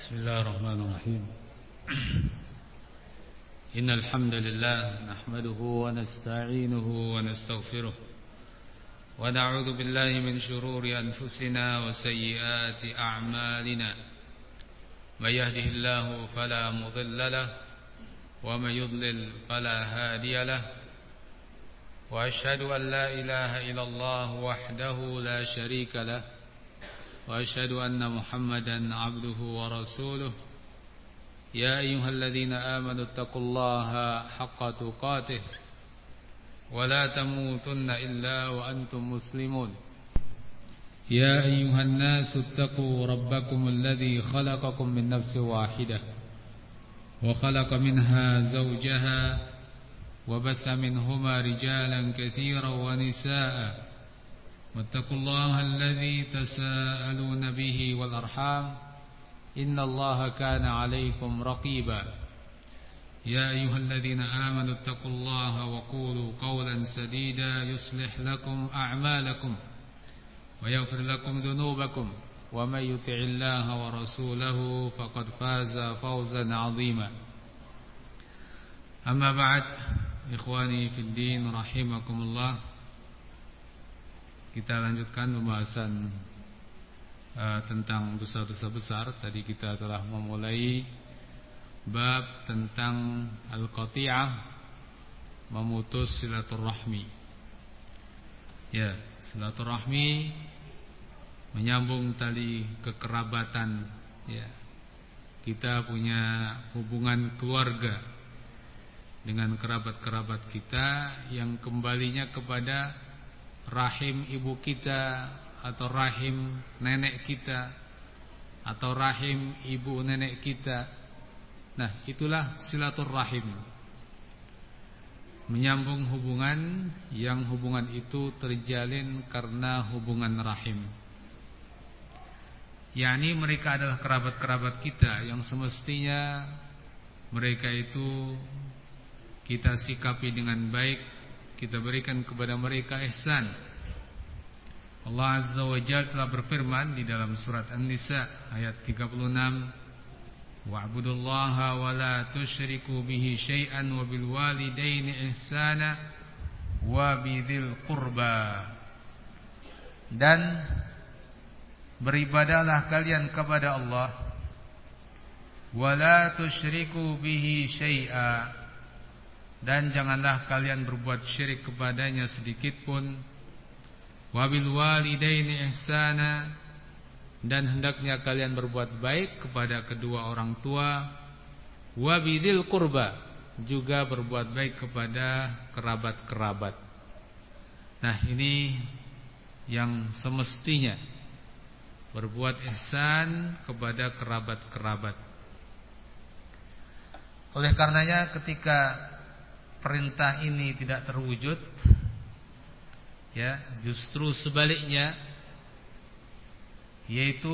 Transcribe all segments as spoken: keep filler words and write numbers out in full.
بسم الله الرحمن الرحيم إن الحمد لله نحمده ونستعينه ونستغفره ونعوذ بالله من شرور أنفسنا وسيئات أعمالنا من يهده الله فلا مضل له ومن يضلل فلا هادي له وأشهد أن لا إله إلا الله وحده لا شريك له وأشهد أن محمدا عبده ورسوله يا أيها الذين آمنوا اتقوا الله حق تقاته ولا تموتن إلا وأنتم مسلمون يا أيها الناس اتقوا ربكم الذي خلقكم من نفس واحدة وخلق منها زوجها وبث منهما رجالا كثيرا ونساء واتقوا الله الذي تساءلون به والأرحام إن الله كان عليكم رقيبا يا أيها الذين آمنوا اتقوا الله وقولوا قولا سديدا يصلح لكم أعمالكم ويغفر لكم ذنوبكم ومن يطع الله ورسوله فقد فاز فوزا عظيما أما بعد إخواني في الدين رحمكم الله. Kita lanjutkan pembahasan uh, tentang dosa-dosa besar. Tadi kita telah memulai bab tentang al-qati'ah, memutus silaturahmi. Ya, silaturahmi menyambung tali kekerabatan. Ya, kita punya hubungan keluarga dengan kerabat-kerabat kita yang kembalinya kepada rahim ibu kita atau rahim nenek kita atau rahim ibu nenek kita. Nah, itulah silaturahim. Menyambung hubungan yang hubungan itu terjalin karena hubungan rahim. yakni mereka adalah kerabat-kerabat kita yang semestinya mereka itu kita sikapi dengan baik, kita berikan kepada mereka ihsan. Allah Azza wa Jalla telah berfirman di dalam surat An-Nisa ayat tiga puluh enam, wa'budullaha wa la tusyriku bihi syai'an wa bil walidaini ihsana wa bidzil qurba. Dan beribadahlah kalian kepada Allah, wa la tusyriku bihi syai'a, dan janganlah kalian berbuat syirik kepadanya sedikitpun. Wabil walidaini ihsana, dan hendaknya kalian berbuat baik kepada kedua orang tua. Wabidil qurba, juga berbuat baik kepada kerabat-kerabat. Nah, ini yang semestinya, berbuat ihsan kepada kerabat-kerabat. Oleh karenanya ketika perintah ini tidak terwujud, ya, justru sebaliknya, yaitu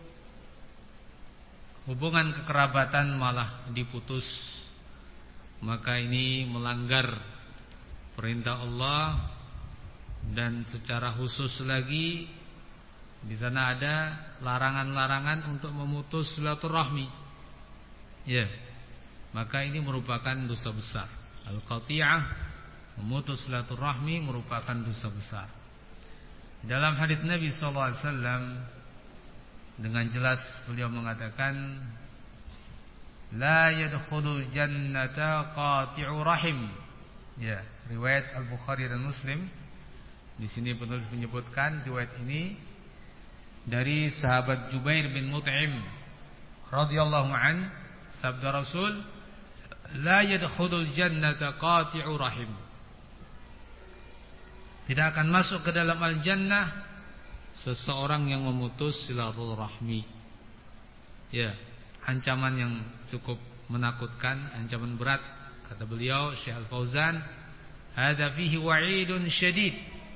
hubungan kekerabatan malah diputus, maka ini melanggar perintah Allah. Dan secara khusus lagi di sana ada larangan-larangan untuk memutus silaturahmi. Ya, maka ini merupakan dosa besar. Al-qati'ah, memutus silaturahmi, merupakan dosa besar. Dalam hadits Nabi sallallahu alaihi wasallam dengan jelas beliau mengatakan, la yadkhulul jannata qati'u rahim. Ya, riwayat Al-Bukhari dan Muslim. Di sini penulis menyebutkan riwayat ini dari sahabat Jubair bin Mut'im radhiyallahu an, sabda Rasul, la yadkhulul jannata qati'u rahim. Tidak akan masuk ke dalam al-jannah seseorang yang memutus silaturahmi. Ya, ancaman yang cukup menakutkan, ancaman berat. Kata beliau Syekh Al-Fauzan, hadza fihi wa'idun syadid.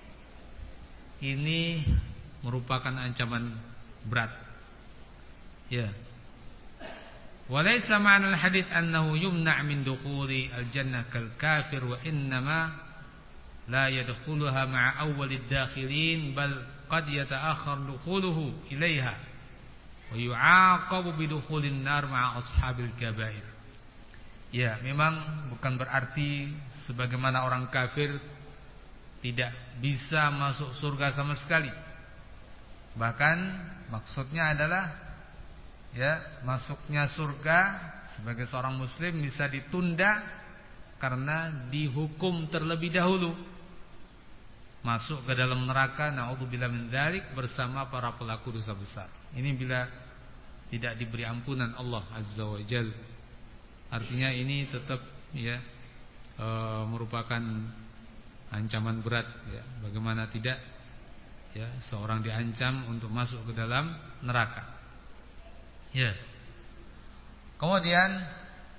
Ini merupakan ancaman berat. Ya. Walaysa ma'na al-hadits annahu yumna' min dukhuli al-jannah kal kafir, wa innama la yadkhuluha ma'a awwalid dakhilin bal qad yata'akhkhar dukhuluhu ilaiha. wa yu'aqabu bidukhulin nar ma'a ashabil kabair. Ya, memang bukan berarti sebagaimana orang kafir tidak bisa masuk surga sama sekali. Bahkan maksudnya adalah ya, masuknya surga sebagai seorang muslim bisa ditunda karena dihukum terlebih dahulu masuk ke dalam neraka, naudzubillah min dzalik, bersama para pelaku dosa besar. Ini bila tidak diberi ampunan Allah Azza wa Jalla. Artinya ini tetap ya e, merupakan ancaman berat ya. Bagaimana tidak ya, seorang diancam untuk masuk ke dalam neraka. Ya. Kemudian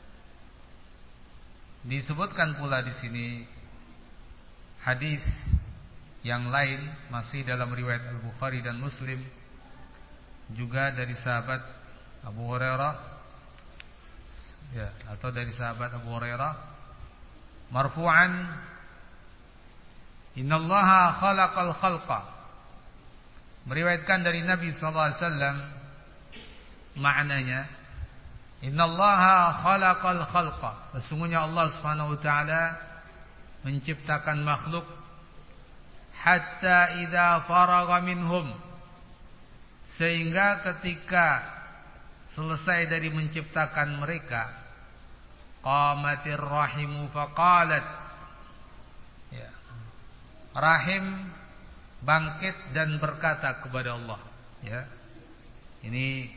disebutkan pula di sini hadis yang lain masih dalam riwayat Al-Bukhari dan Muslim, juga dari sahabat Abu Hurairah ya, atau dari sahabat Abu Hurairah marfu'an, innallaha khalaqal khalqa, meriwayatkan dari Nabi sallallahu alaihi wasallam, maknanya innallaha khalaqal khalqa, sesungguhnya Allah Subhanahu wa taala menciptakan makhluk, hatta idza faragha minhum, sehingga ketika selesai dari menciptakan mereka, qamatir rahimu faqalat, ya, rahim bangkit dan berkata kepada Allah, ya. Ini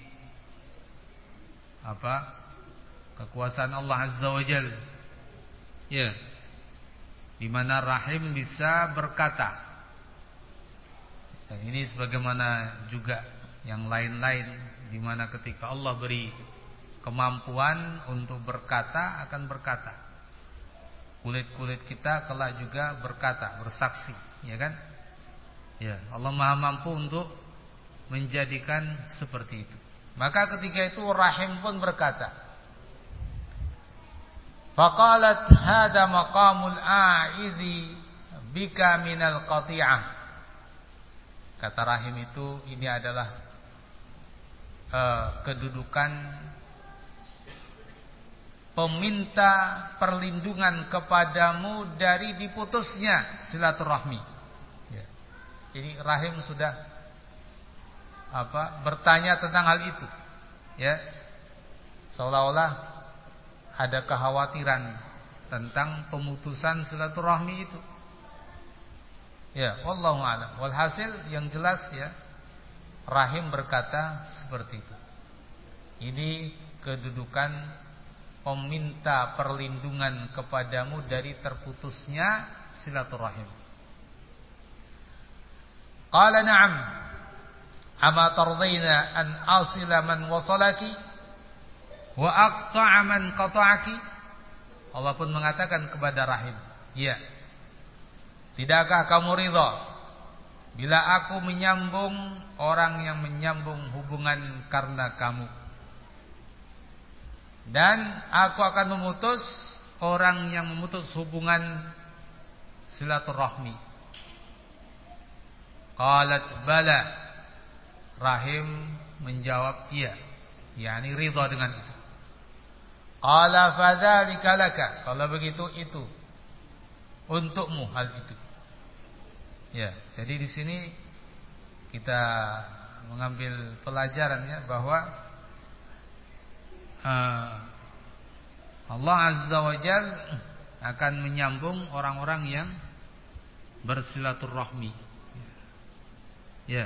apa? Kekuasaan Allah Azza wa Jalla. Ya. Di mana rahim bisa berkata. Dan ini sebagaimana juga yang lain-lain, di mana ketika Allah beri kemampuan untuk berkata, akan berkata. Kulit-kulit kita kelak juga berkata, bersaksi, ya kan? Ya, Allah Maha mampu untuk menjadikan seperti itu. Maka ketika itu rahim pun berkata, faqalat hada maqamul a'idhi bika minal qati'ah. Kata rahim itu, ini adalah uh, kedudukan peminta perlindungan kepadamu dari diputusnya silaturahmi. Ya. Jadi rahim sudah apa bertanya tentang hal itu, ya, seolah-olah ada kekhawatiran tentang pemutusan silaturahmi itu. Ya, wallahu a'lam. Walhasil yang jelas ya, rahim berkata seperti itu. Ini kedudukan peminta perlindungan kepadamu dari terputusnya silaturahim. Qala na'am, ama tardina an asila man wasalaki wa aqta'a man qata'aki. Allah pun mengatakan kepada rahim, ya, tidakkah kamu ridha bila aku menyambung orang yang menyambung hubungan karena kamu, dan aku akan memutus orang yang memutus hubungan silaturahmi? Qalat bala, rahim menjawab iya, yakni ridha dengan itu. Qala fadzalika laka, kalau begitu itu untukmu hal itu. Ya, jadi di sini kita mengambil pelajarannya bahwa uh, Allah Azza wa Jalla akan menyambung orang-orang yang bersilaturahmi. Ya.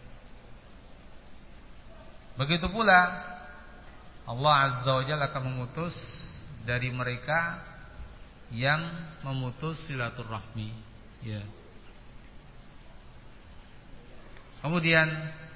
Begitu pula Allah Azza wa Jalla akan memutus dari mereka yang memutus silaturahmi. Ya. Kemudian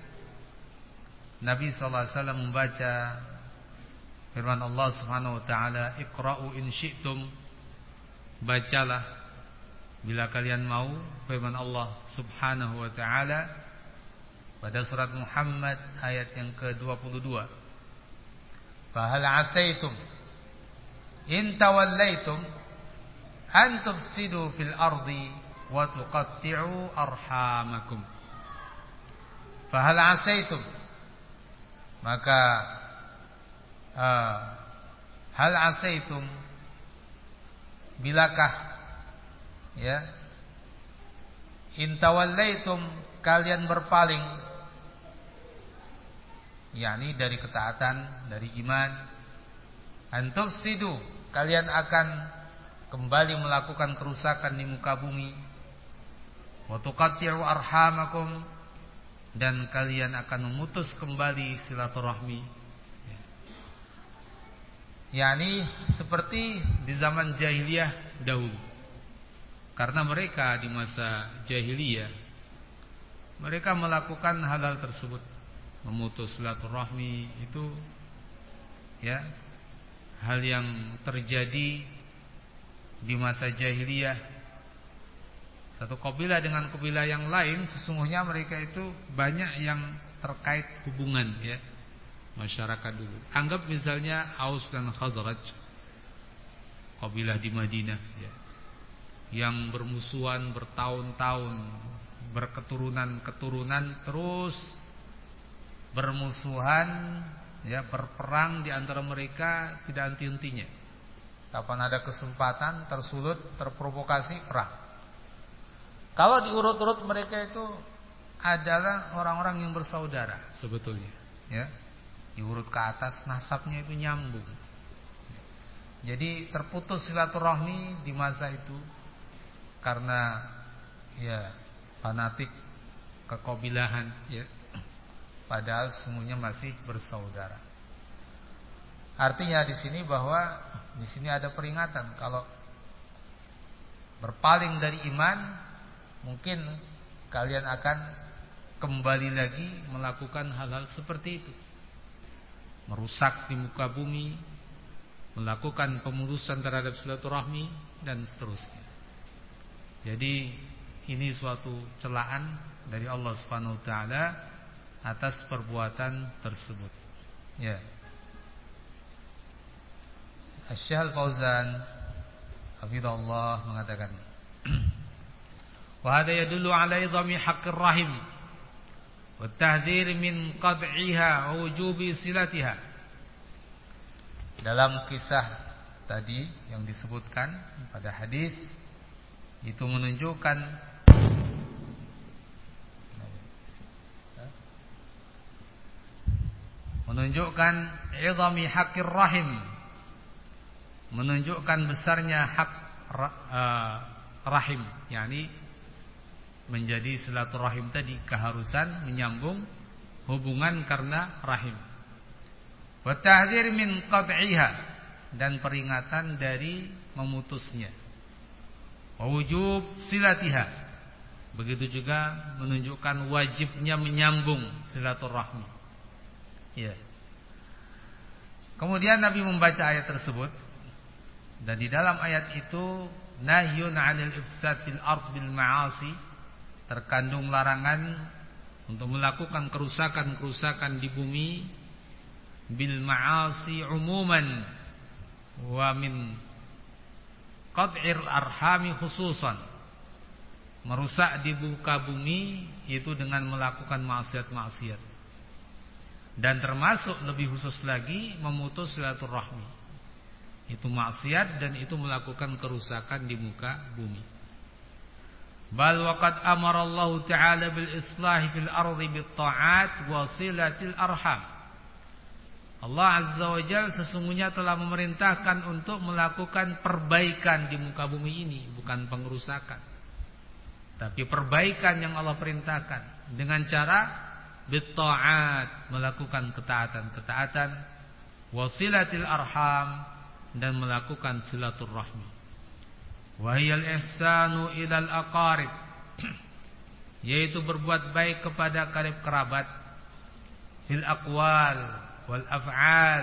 Nabi sallallahu alaihi wasallam membaca firman Allah Subhanahu wa taala, "Iqra'u in syi'tum." Bacalah bila kalian mau, firman Allah Subhanahu wa taala pada surat Muhammad ayat yang ke dua puluh dua. Fahal asaitum in tawallaitum an tufsidu fil ardi wa tuqatti'u arhamakum. Fahal asaitum, Maka uh, hal asaitum, bilakah ya intawallaitum, kalian berpaling, yakni dari ketaatan, dari iman, antufsidu, kalian akan kembali melakukan kerusakan di muka bumi, wa tuqatti'u arhamakum, dan kalian akan memutus kembali silaturahmi, yakni seperti di zaman jahiliyah dahulu. Karena mereka di masa jahiliyah mereka melakukan hal-hal tersebut, memutus silaturahmi itu ya hal yang terjadi di masa jahiliyah. Satu kabilah dengan kabilah yang lain, sesungguhnya mereka itu banyak yang terkait hubungan ya masyarakat dulu. Anggap misalnya Aus dan Khazraj, kabilah di Madinah ya, yang bermusuhan bertahun-tahun, berketurunan-keturunan terus bermusuhan ya, berperang di antara mereka tidak henti-hentinya. Kapan ada kesempatan tersulut, terprovokasi, perang. Kalau diurut-urut mereka itu adalah orang-orang yang bersaudara sebetulnya ya. Diurut ke atas nasabnya itu nyambung. Jadi terputus silaturahmi di masa itu karena ya fanatik kekabilahan ya. Padahal semuanya masih bersaudara. Artinya di sini bahwa di sini ada peringatan kalau berpaling dari iman, mungkin kalian akan kembali lagi melakukan hal-hal seperti itu, merusak di muka bumi, melakukan pemutusan terhadap silaturahmi dan seterusnya. Jadi ini suatu celaan dari Allah Subhanahu wa taala atas perbuatan tersebut. Ya. Asy-Syaikh Fauzan hafizahullah mengatakan, wa hadha yadullu ala idhami haqqir rahim wa tahdhir min qad'iha wa wujubi silatiha. Dalam kisah tadi yang disebutkan pada hadis itu menunjukkan menunjukkan idhami haqqir rahim, menunjukkan besarnya hak uh, rahim, yakni menjadi silaturahim tadi, keharusan menyambung hubungan karena rahim. Wa tahdhir min qad'iha, dan peringatan dari memutusnya. Wa wujub silatiha, begitu juga menunjukkan wajibnya menyambung silaturahmi. Ya. Kemudian Nabi membaca ayat tersebut, dan di dalam ayat itu nahyun 'anil ifsad fil ard bil ma'asi, terkandung larangan untuk melakukan kerusakan-kerusakan di bumi bil ma'asi umuman wa min qad'ir arhami khususan, merusak di muka bumi itu dengan melakukan maksiat-maksiat, dan termasuk lebih khusus lagi memutus silaturahmi. Itu maksiat dan itu melakukan kerusakan di muka bumi. Bal waqad amara Allah Ta'ala bil islahi fil ardi bit ta'at wa silatil arham. Allah Azza wa Jalla sesungguhnya telah memerintahkan untuk melakukan perbaikan di muka bumi ini, bukan pengerusakan. Tapi perbaikan yang Allah perintahkan dengan cara bit ta'at, melakukan ketaatan-ketaatan, wa silatil arham, dan melakukan silaturahmi. Wahiyal ihsanu ilal aqarib, yaitu berbuat baik kepada karib kerabat, fil aqwal wal af'al,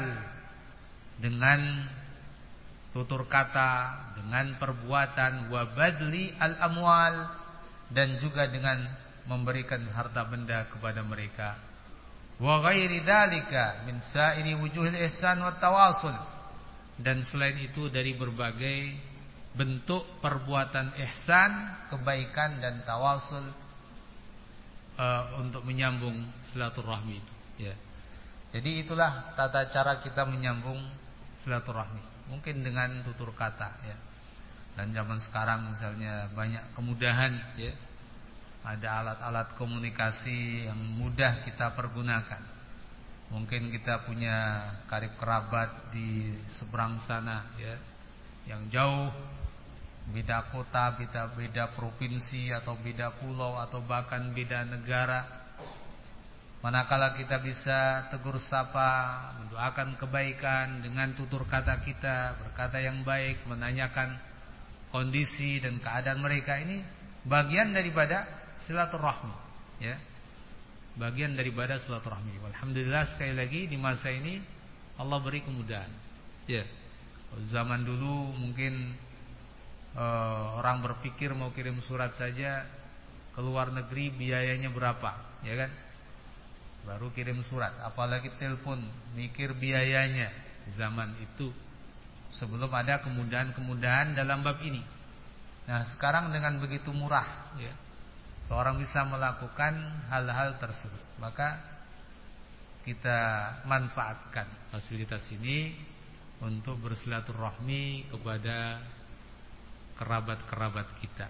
dengan tutur kata, dengan perbuatan, wa badli al amwal, dan juga dengan memberikan harta benda kepada mereka, wa ghairi dzalika min sa'iri wujuhil ihsan wat tawasul, dan selain itu dari berbagai bentuk perbuatan ihsan, kebaikan dan tawasul uh, untuk menyambung silaturahmi itu ya. Jadi itulah tata cara kita menyambung silaturahmi. Mungkin dengan tutur kata ya. Dan zaman sekarang misalnya banyak kemudahan ya. Ada alat-alat komunikasi yang mudah kita pergunakan. Mungkin kita punya karib kerabat di seberang sana ya, yang jauh, beda kota, beda beda provinsi atau beda pulau atau bahkan beda negara. Manakala kita bisa tegur sapa, mendoakan kebaikan dengan tutur kata kita, berkata yang baik, menanyakan kondisi dan keadaan mereka, ini bagian daripada silaturahmi, ya. Bagian daripada silaturahmi. Alhamdulillah sekali lagi di masa ini Allah beri kemudahan. Ya. Zaman dulu mungkin uh, orang berpikir mau kirim surat saja ke luar negeri biayanya berapa, ya kan? Baru kirim surat, apalagi telepon, mikir biayanya zaman itu, sebelum ada kemudahan-kemudahan dalam bab ini. Nah, sekarang dengan begitu murah ya, seorang bisa melakukan hal-hal tersebut. Maka kita manfaatkan fasilitas ini untuk bersilaturahmi kepada kerabat-kerabat kita.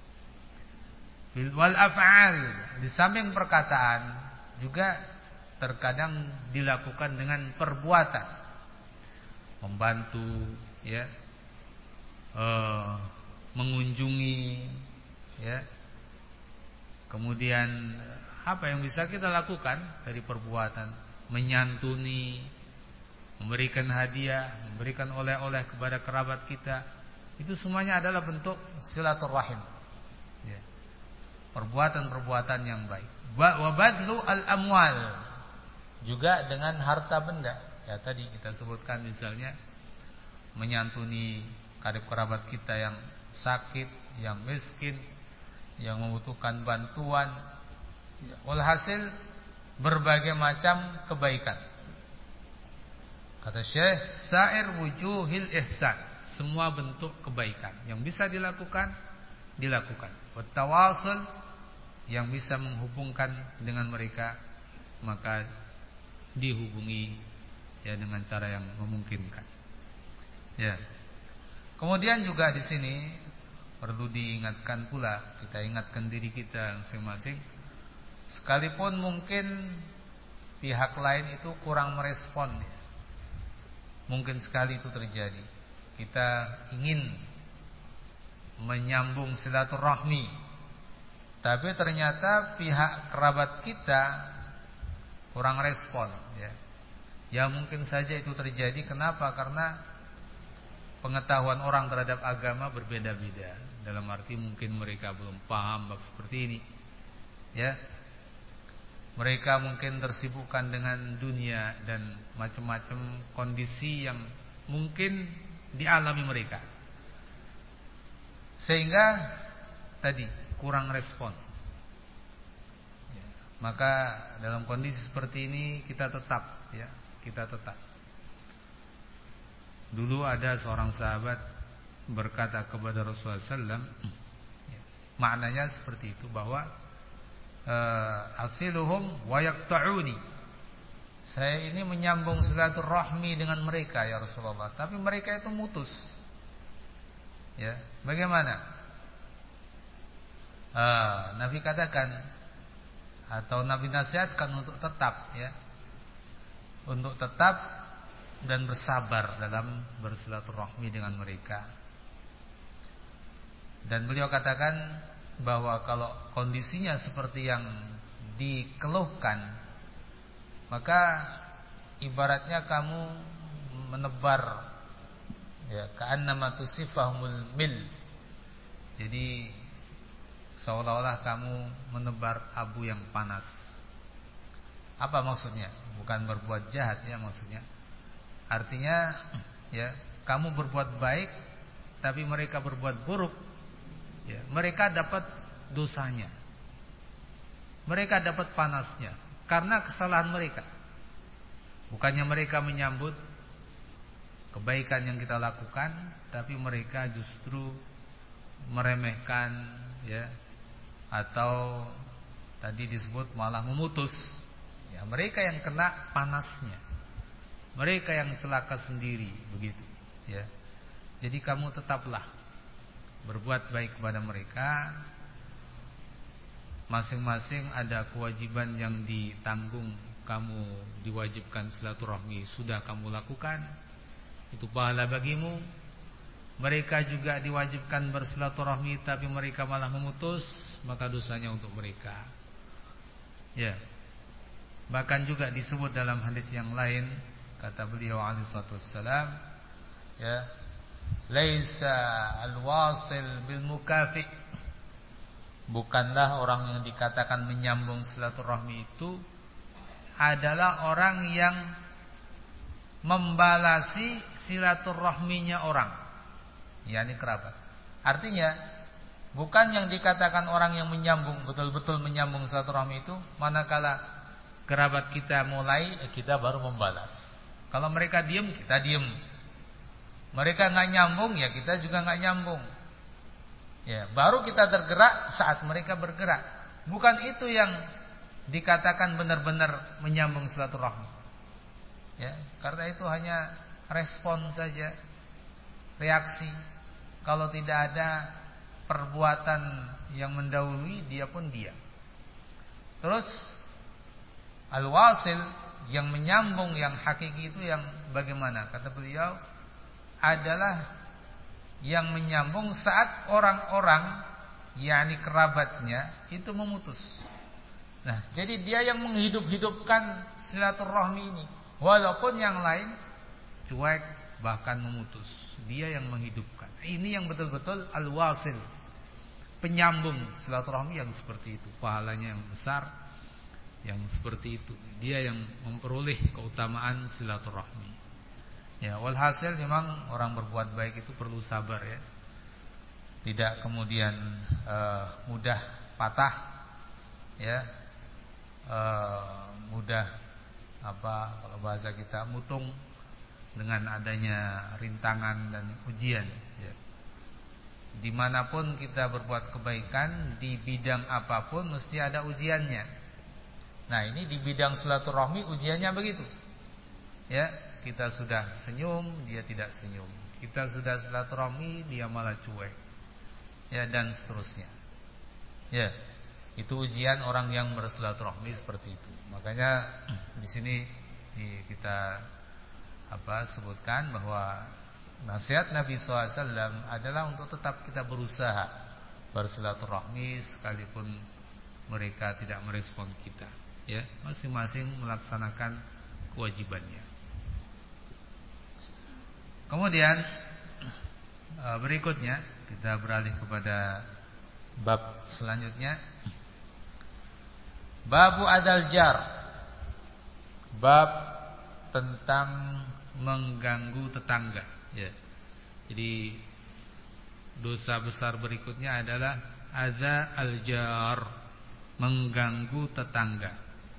Wal af'al, di samping perkataan juga terkadang dilakukan dengan perbuatan, membantu ya, e, mengunjungi ya. Kemudian apa yang bisa kita lakukan dari perbuatan? Menyantuni, memberikan hadiah, memberikan oleh-oleh kepada kerabat kita. Itu semuanya adalah bentuk silaturahim ya. Perbuatan-perbuatan yang baik. Wa badlu al-amwal, juga dengan harta benda. Ya tadi kita sebutkan misalnya menyantuni karib kerabat kita yang sakit, yang miskin, yang membutuhkan bantuan. Walhasil berbagai macam kebaikan. Kata Syekh, sa'ir wujuhil ihsan, semua bentuk kebaikan yang bisa dilakukan, dilakukan. Wa tawasul, yang bisa menghubungkan dengan mereka, maka dihubungi ya dengan cara yang memungkinkan. Ya. Kemudian juga di sini perlu diingatkan pula, kita ingatkan diri kita masing-masing, sekalipun mungkin pihak lain itu kurang merespon ya. Mungkin sekali itu terjadi. Kita ingin menyambung silaturahmi, tapi ternyata pihak kerabat kita kurang respon ya. Ya mungkin saja itu terjadi. Kenapa? Karena pengetahuan orang terhadap agama berbeda-beda. Dalam arti mungkin mereka belum paham bab seperti ini ya. Mereka mungkin tersibukkan dengan dunia dan macam-macam kondisi yang mungkin dialami mereka, sehingga tadi kurang respon ya. Maka dalam kondisi seperti ini kita tetap ya, kita tetap. Dulu ada seorang sahabat berkata kepada Rasulullah sallallahu alaihi wasallam ya, maknanya seperti itu, bahwa uh, asiluhum wa yaqta'uni, saya ini menyambung silaturahmi dengan mereka ya Rasulullah, tapi mereka itu mutus ya. Bagaimana? Uh, Nabi katakan atau Nabi nasihatkan untuk tetap ya, untuk tetap dan bersabar dalam bersilaturahmi dengan mereka. Dan beliau katakan bahwa kalau kondisinya seperti yang dikeluhkan, maka ibaratnya kamu menebar ya, ka'annama tusifahumul mil. Jadi seolah-olah kamu menebar abu yang panas. Apa maksudnya? Bukan berbuat jahat ya maksudnya. Artinya ya, kamu berbuat baik tapi mereka berbuat buruk ya, mereka dapat dosanya, mereka dapat panasnya karena kesalahan mereka. Bukannya mereka menyambut kebaikan yang kita lakukan, tapi mereka justru meremehkan ya, atau tadi disebut malah memutus Ya, mereka yang kena panasnya. Mereka yang celaka sendiri begitu, ya. Jadi kamu tetaplah berbuat baik kepada mereka. Masing-masing ada kewajiban yang ditanggung. Kamu diwajibkan silaturahmi, sudah kamu lakukan, itu pahala bagimu. Mereka juga diwajibkan bersilaturahmi, tapi mereka malah memutus, maka dosanya untuk mereka. Ya. Bahkan juga disebut dalam hadis yang lain, kata beliau alaihi salatu wassalam, ya, laisa al-wasil bil mukafi. Bukanlah orang yang dikatakan menyambung silaturahmi itu adalah orang yang membalasi silaturahminya orang, yakni kerabat. Artinya bukan yang dikatakan orang yang menyambung, betul-betul menyambung silaturahmi itu manakala kerabat kita mulai, kita baru membalas. Kalau mereka diam, kita diam. Mereka nggak nyambung, ya kita juga nggak nyambung. Ya, baru kita tergerak saat mereka bergerak. Bukan itu yang dikatakan benar-benar menyambung silaturahmi. Ya, karena itu hanya respon saja, reaksi. Kalau tidak ada perbuatan yang mendahului, dia pun diam. Terus al-wasil, yang menyambung, yang hakiki itu yang bagaimana? Kata beliau adalah yang menyambung saat orang-orang, yakni kerabatnya, itu memutus. Nah, jadi dia yang menghidup-hidupkan silaturahmi ini, walaupun yang lain cuek bahkan memutus. Dia yang menghidupkan. Ini yang betul-betul al-wasil, penyambung silaturahmi yang seperti itu, pahalanya yang besar, yang seperti itu. Dia yang memperoleh keutamaan silaturahmi. Ya, walhasil memang orang berbuat baik itu perlu sabar, ya. Tidak kemudian uh, mudah patah, ya. Uh, mudah apa kalau bahasa kita mutung dengan adanya rintangan dan ujian, ya. Dimanapun kita berbuat kebaikan, di bidang apapun mesti ada ujiannya. Nah, ini di bidang silaturahmi ujiannya begitu, ya. Kita sudah senyum, dia tidak senyum. Kita sudah silaturahmi, dia malah cuek. Ya, dan seterusnya. Ya, itu ujian orang yang bersilaturahmi seperti itu. Makanya di sini kita apa sebutkan bahwa nasihat Nabi shallallahu alaihi wasallam adalah untuk tetap kita berusaha bersilaturahmi sekalipun mereka tidak merespon kita. Ya, masing-masing melaksanakan kewajibannya. Kemudian berikutnya kita beralih kepada bab selanjutnya. Babu adal jar. Bab tentang mengganggu tetangga, ya. Jadi dosa besar berikutnya adalah adza al-jar, mengganggu tetangga.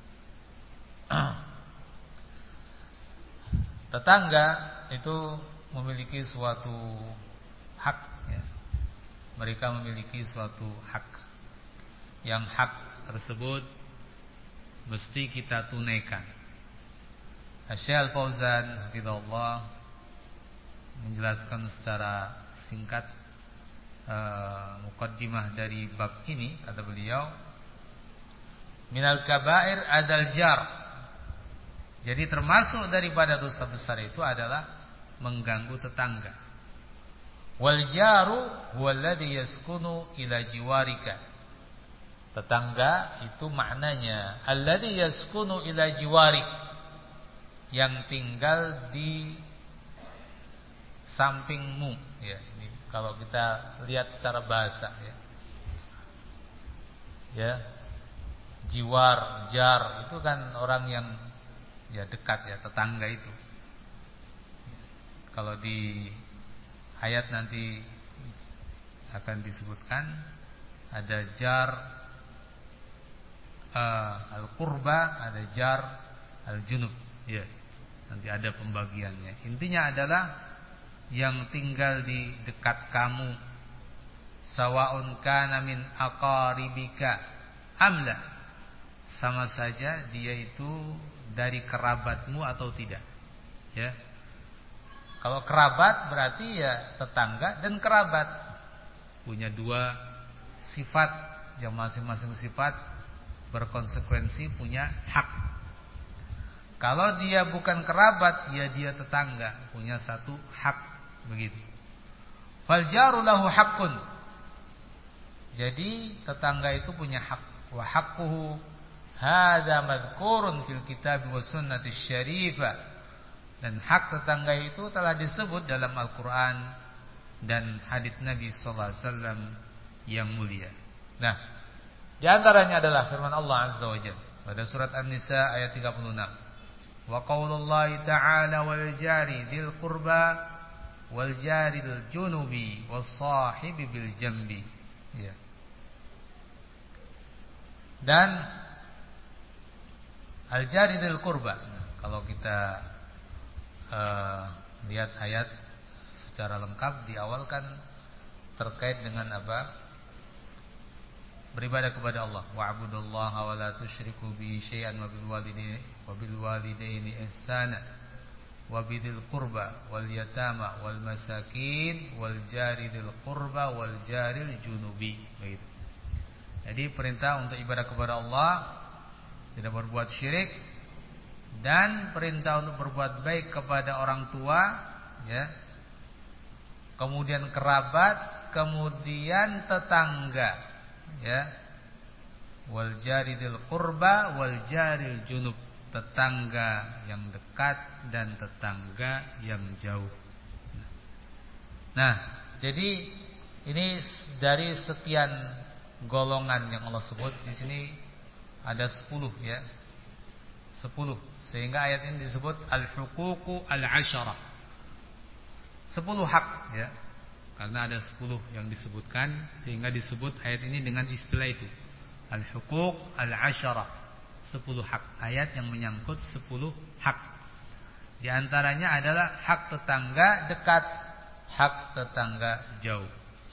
Tetangga itu memiliki suatu hak, ya. Mereka memiliki suatu hak. Yang hak tersebut mesti kita tunaikan. Syekh Al-Fauzan hafizahullah menjelaskan secara singkat uh, muqaddimah dari bab ini, kata beliau, minal kabair adal jar. Jadi termasuk daripada dosa besar itu adalah mengganggu tetangga. Wal jaru huwallazi yaskunu ila jiwarika. Tetangga itu maknanya alladzi yaskunu ila jiwarik, yang tinggal di sampingmu, ya. Ini kalau kita lihat secara bahasa, ya. Ya. Jiwar, jar itu kan orang yang ya dekat, ya, tetangga itu. Kalau di ayat nanti akan disebutkan ada jar uh, al-qurba, ada jar al-junub, ya. Nanti ada pembagiannya. Intinya adalah yang tinggal di dekat kamu, sawaun kana min aqaribika amla, sama saja dia itu dari kerabatmu atau tidak. Ya. Kalau kerabat berarti ya tetangga dan kerabat, punya dua sifat yang masing-masing sifat berkonsekuensi punya hak. Kalau dia bukan kerabat, ya dia tetangga, punya satu hak, begitu. Fal jaru lahu haqqun. Jadi tetangga itu punya hak. Wa haqquhu hadza madhkurun fil kitab was sunnati syarifah. Dan hak tetangga itu telah disebut dalam Al-Qur'an dan hadis Nabi sallallahu alaihi wasallam yang mulia. Nah, di antaranya adalah firman Allah Azza wa Jalla pada surat An-Nisa ayat tiga puluh enam. Wa qaulullahi ta'ala wal jari dzil qurba wal jaril junubi was sahibi bil jambi. Ya. Dan al jari dzil qurba. Nah, kalau kita uh, lihat ayat secara lengkap di awal kan terkait dengan apa? Beribadah kepada Allah. Wa'budullaha wa la tusyriku bihi syai'an wa bil walidaini wa bil walidaini ihsana wa bidil qurba wal yatama wal masakin wal jari dzil qurba wal jaril junubi. Begitu. Jadi perintah untuk ibadah kepada Allah, tidak berbuat syirik, dan perintah untuk berbuat baik kepada orang tua, ya. Kemudian kerabat, kemudian tetangga, ya. Wal jaridil qurba wal jaril junub, tetangga yang dekat dan tetangga yang jauh. Nah, jadi ini dari sekian golongan yang Allah sebut di sini ada sepuluh, ya. sepuluh. Sehingga ayat ini disebut al-huququ al-asyarah. sepuluh hak, ya. Karena ada sepuluh yang disebutkan, sehingga disebut ayat ini dengan istilah itu. Al-huquq al-asyarah. sepuluh hak. Ayat yang menyangkut sepuluh hak. Di antaranya adalah hak tetangga dekat, hak tetangga jauh.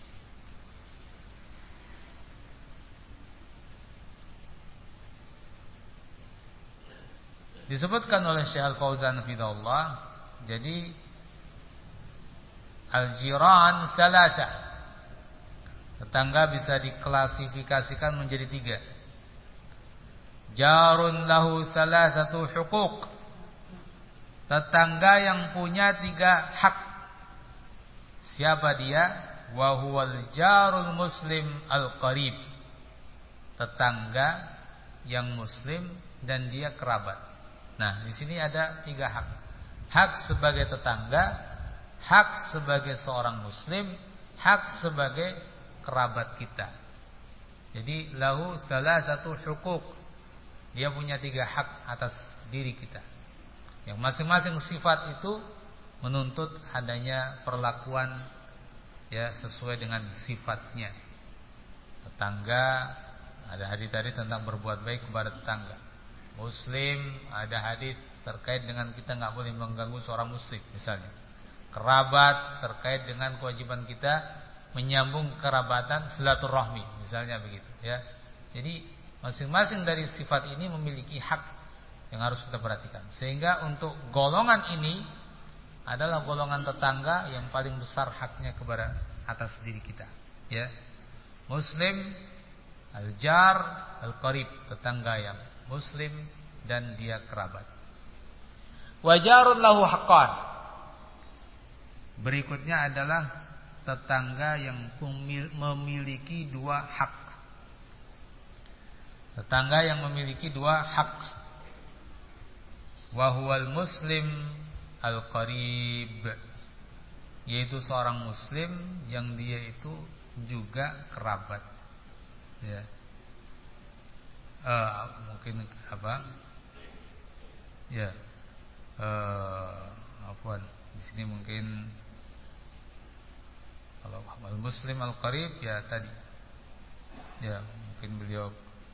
Disebutkan oleh Syekh Al-Fauzan hafizahullah, jadi al-jiran thalatha, tetangga bisa diklasifikasikan menjadi tiga. Jarun lahu thalathatu huquq, tetangga yang punya tiga hak. Siapa dia? Wa huwal jarul muslim al-qarib, tetangga yang muslim dan dia kerabat. Nah, di sini ada tiga hak. Hak sebagai tetangga, hak sebagai seorang muslim, hak sebagai kerabat kita. Jadi lahu thalathatu huquq. Dia punya tiga hak atas diri kita. Yang masing-masing sifat itu menuntut adanya perlakuan, ya, sesuai dengan sifatnya. Tetangga, ada hadis tadi tentang berbuat baik kepada tetangga. Muslim, ada hadis terkait dengan kita nggak boleh mengganggu seorang muslim, misalnya. Kerabat, terkait dengan kewajiban kita menyambung kerabatan, silaturahmi, misalnya begitu, ya. Jadi masing-masing dari sifat ini memiliki hak yang harus kita perhatikan. Sehingga untuk golongan ini adalah golongan tetangga yang paling besar haknya kepada atas diri kita, ya. Muslim, al-jar, al-qarib, tetangga yang muslim dan dia kerabat. Wajarun lahu haqqan. Berikutnya adalah tetangga yang memiliki dua hak. Tetangga yang memiliki dua hak. Wa huwal muslim al-qarib, yaitu seorang muslim yang dia itu juga kerabat, ya. Uh, mungkin apa? Ya, uh, afwan. Di sini mungkin kalau al-muslim al-qarib, ya tadi, ya mungkin beliau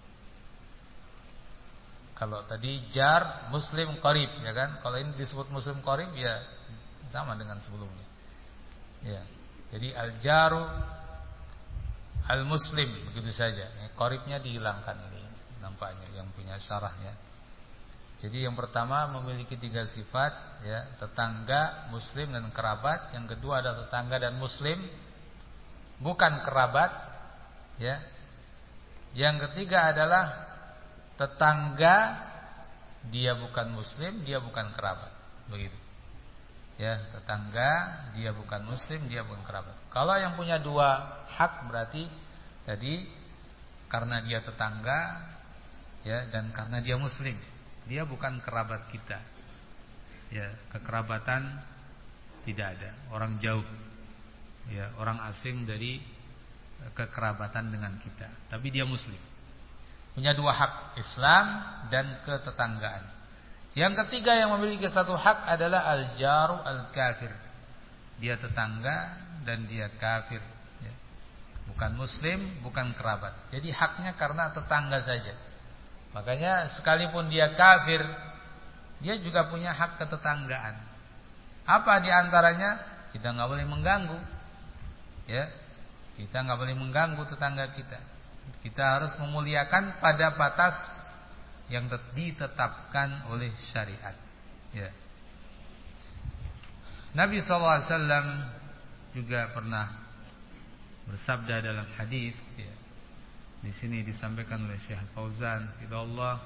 kalau tadi jar muslim qarib, ya kan? Kalau ini disebut muslim qarib, ya sama dengan sebelumnya. Ya, jadi al-jaru al-muslim begitu saja. Qaribnya dihilangkan ini. nampaknya yang punya syarah ya. Jadi yang pertama memiliki tiga sifat ya, tetangga, muslim dan kerabat. Yang kedua ada tetangga dan muslim bukan kerabat ya. Yang ketiga adalah tetangga, dia bukan muslim, dia bukan kerabat. Begitu. Ya, tetangga, dia bukan muslim, dia bukan kerabat. Kalau yang punya dua hak berarti jadi karena dia tetangga ya dan karena dia muslim. Dia bukan kerabat kita. Ya, kekerabatan tidak ada, orang jauh. Ya, orang asing dari kekerabatan dengan kita. Tapi dia muslim. Punya dua hak, Islam dan ketetanggaan. Yang ketiga yang memiliki satu hak adalah al-jaru al-kafir. Dia tetangga dan dia kafir ya. Bukan muslim, bukan kerabat. Jadi haknya karena tetangga saja. Makanya sekalipun dia kafir, dia juga punya hak ketetanggaan. Apa diantaranya? Kita nggak boleh mengganggu, ya. Kita nggak boleh mengganggu tetangga kita. Kita harus memuliakan pada batas yang ditetapkan oleh syariat. Ya. Nabi shallallahu alaihi wasallam juga pernah bersabda dalam hadis. Ya. Di sini disampaikan oleh Syekh Fauzan, Allah,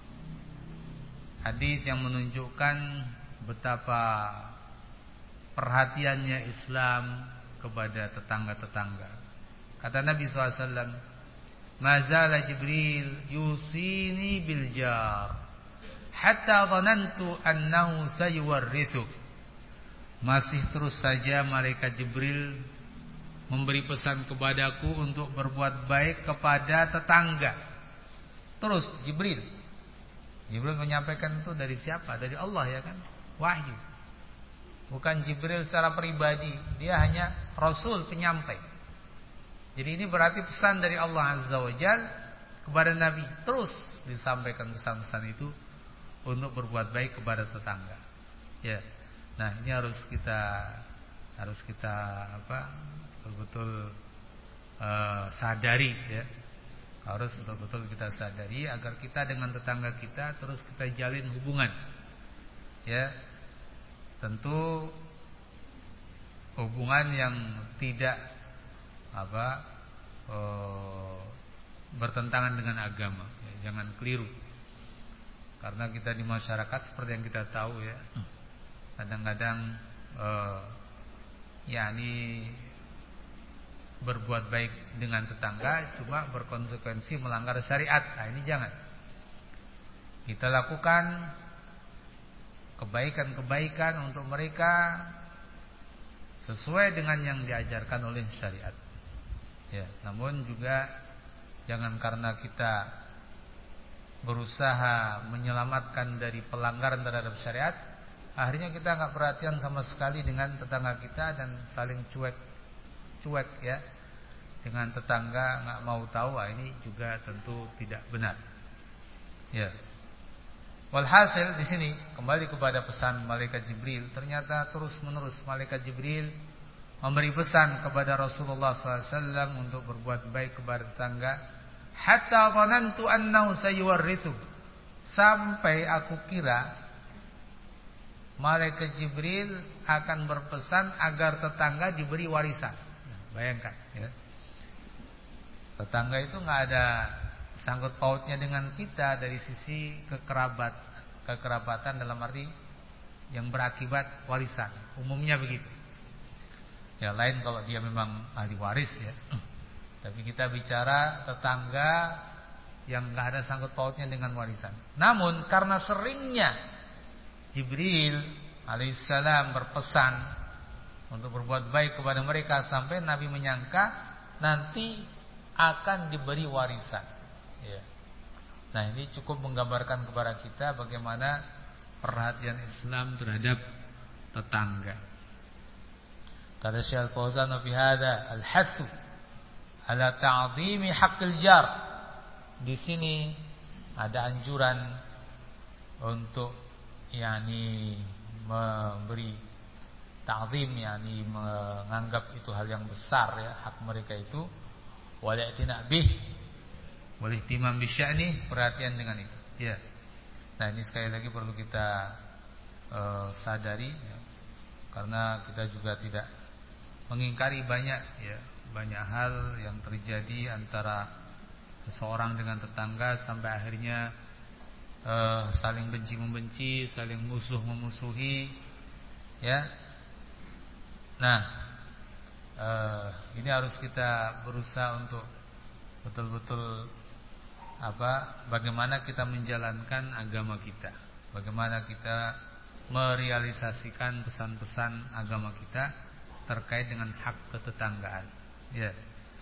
hadis yang menunjukkan betapa perhatiannya Islam kepada tetangga-tetangga. Kata Nabi shallallahu alaihi wasallam, "Mazala Jibril yusini bil jar, hatta dhanantu annahu sayuwarrithu." Masih terus saja malaikat Jibril memberi pesan kepadaku untuk berbuat baik kepada tetangga. Terus Jibril Jibril menyampaikan itu dari siapa? Dari Allah ya kan? Wahyu. Bukan Jibril secara pribadi, dia hanya Rasul penyampai. Jadi ini berarti pesan dari Allah Azza wa Jalla kepada Nabi. Terus disampaikan pesan-pesan itu untuk berbuat baik kepada tetangga. Ya. Nah, ini harus kita harus kita apa? betul-betul uh, sadari ya. Harus betul-betul kita sadari agar kita dengan tetangga kita terus kita jalin hubungan. Ya. Tentu hubungan yang tidak apa uh, bertentangan dengan agama ya. Jangan keliru. Karena kita di masyarakat seperti yang kita tahu ya. Kadang-kadang uh, yakni berbuat baik dengan tetangga cuma berkonsekuensi melanggar syariat. Nah, ini jangan. Kita lakukan kebaikan-kebaikan untuk mereka sesuai dengan yang diajarkan oleh syariat. Ya, namun juga jangan karena kita berusaha menyelamatkan dari pelanggaran terhadap syariat, akhirnya kita enggak perhatian sama sekali dengan tetangga kita dan saling cuek cuek ya dengan tetangga, nggak mau tahu. Ini juga tentu tidak benar. Ya. Walhasil di sini kembali kepada pesan malaikat Jibril. Ternyata terus menerus malaikat Jibril memberi pesan kepada Rasulullah shallallahu alaihi wasallam untuk berbuat baik kepada tetangga. Hatta dhanantu annahu sayuwarrithu, sampai aku kira malaikat Jibril akan berpesan agar tetangga diberi warisan. Bayangkan ya. Tetangga itu nggak ada sangkut pautnya dengan kita dari sisi kekerabat, kekerabatan dalam arti yang berakibat warisan. Umumnya begitu. Ya lain kalau dia memang ahli waris ya. Tapi kita bicara tetangga yang nggak ada sangkut pautnya dengan warisan. Namun karena seringnya Jibril alaihissalam berpesan untuk berbuat baik kepada mereka sampai Nabi menyangka nanti akan diberi warisan. Ya. Nah, ini cukup menggambarkan kepada kita bagaimana perhatian Islam terhadap tetangga. Kata Syekh Fauzan fi hada al-hathu ala ta'dhimi haqqil jar. Di sini ada anjuran untuk yakni memberi ta'zim, yakni menganggap itu hal yang besar ya, hak mereka itu, wal i'tina' bih, Wal ihtimam bisya'ni, perhatian dengan itu. Ya. Nah, ini sekali lagi perlu kita uh, sadari ya. Karena kita juga tidak mengingkari banyak ya, banyak hal yang terjadi antara seseorang dengan tetangga sampai akhirnya uh, saling benci membenci, saling musuh memusuhi ya. Nah, uh, ini harus kita berusaha untuk betul-betul apa? Bagaimana kita menjalankan agama kita? Bagaimana kita merealisasikan pesan-pesan agama kita terkait dengan hak ketetanggaan? Ya.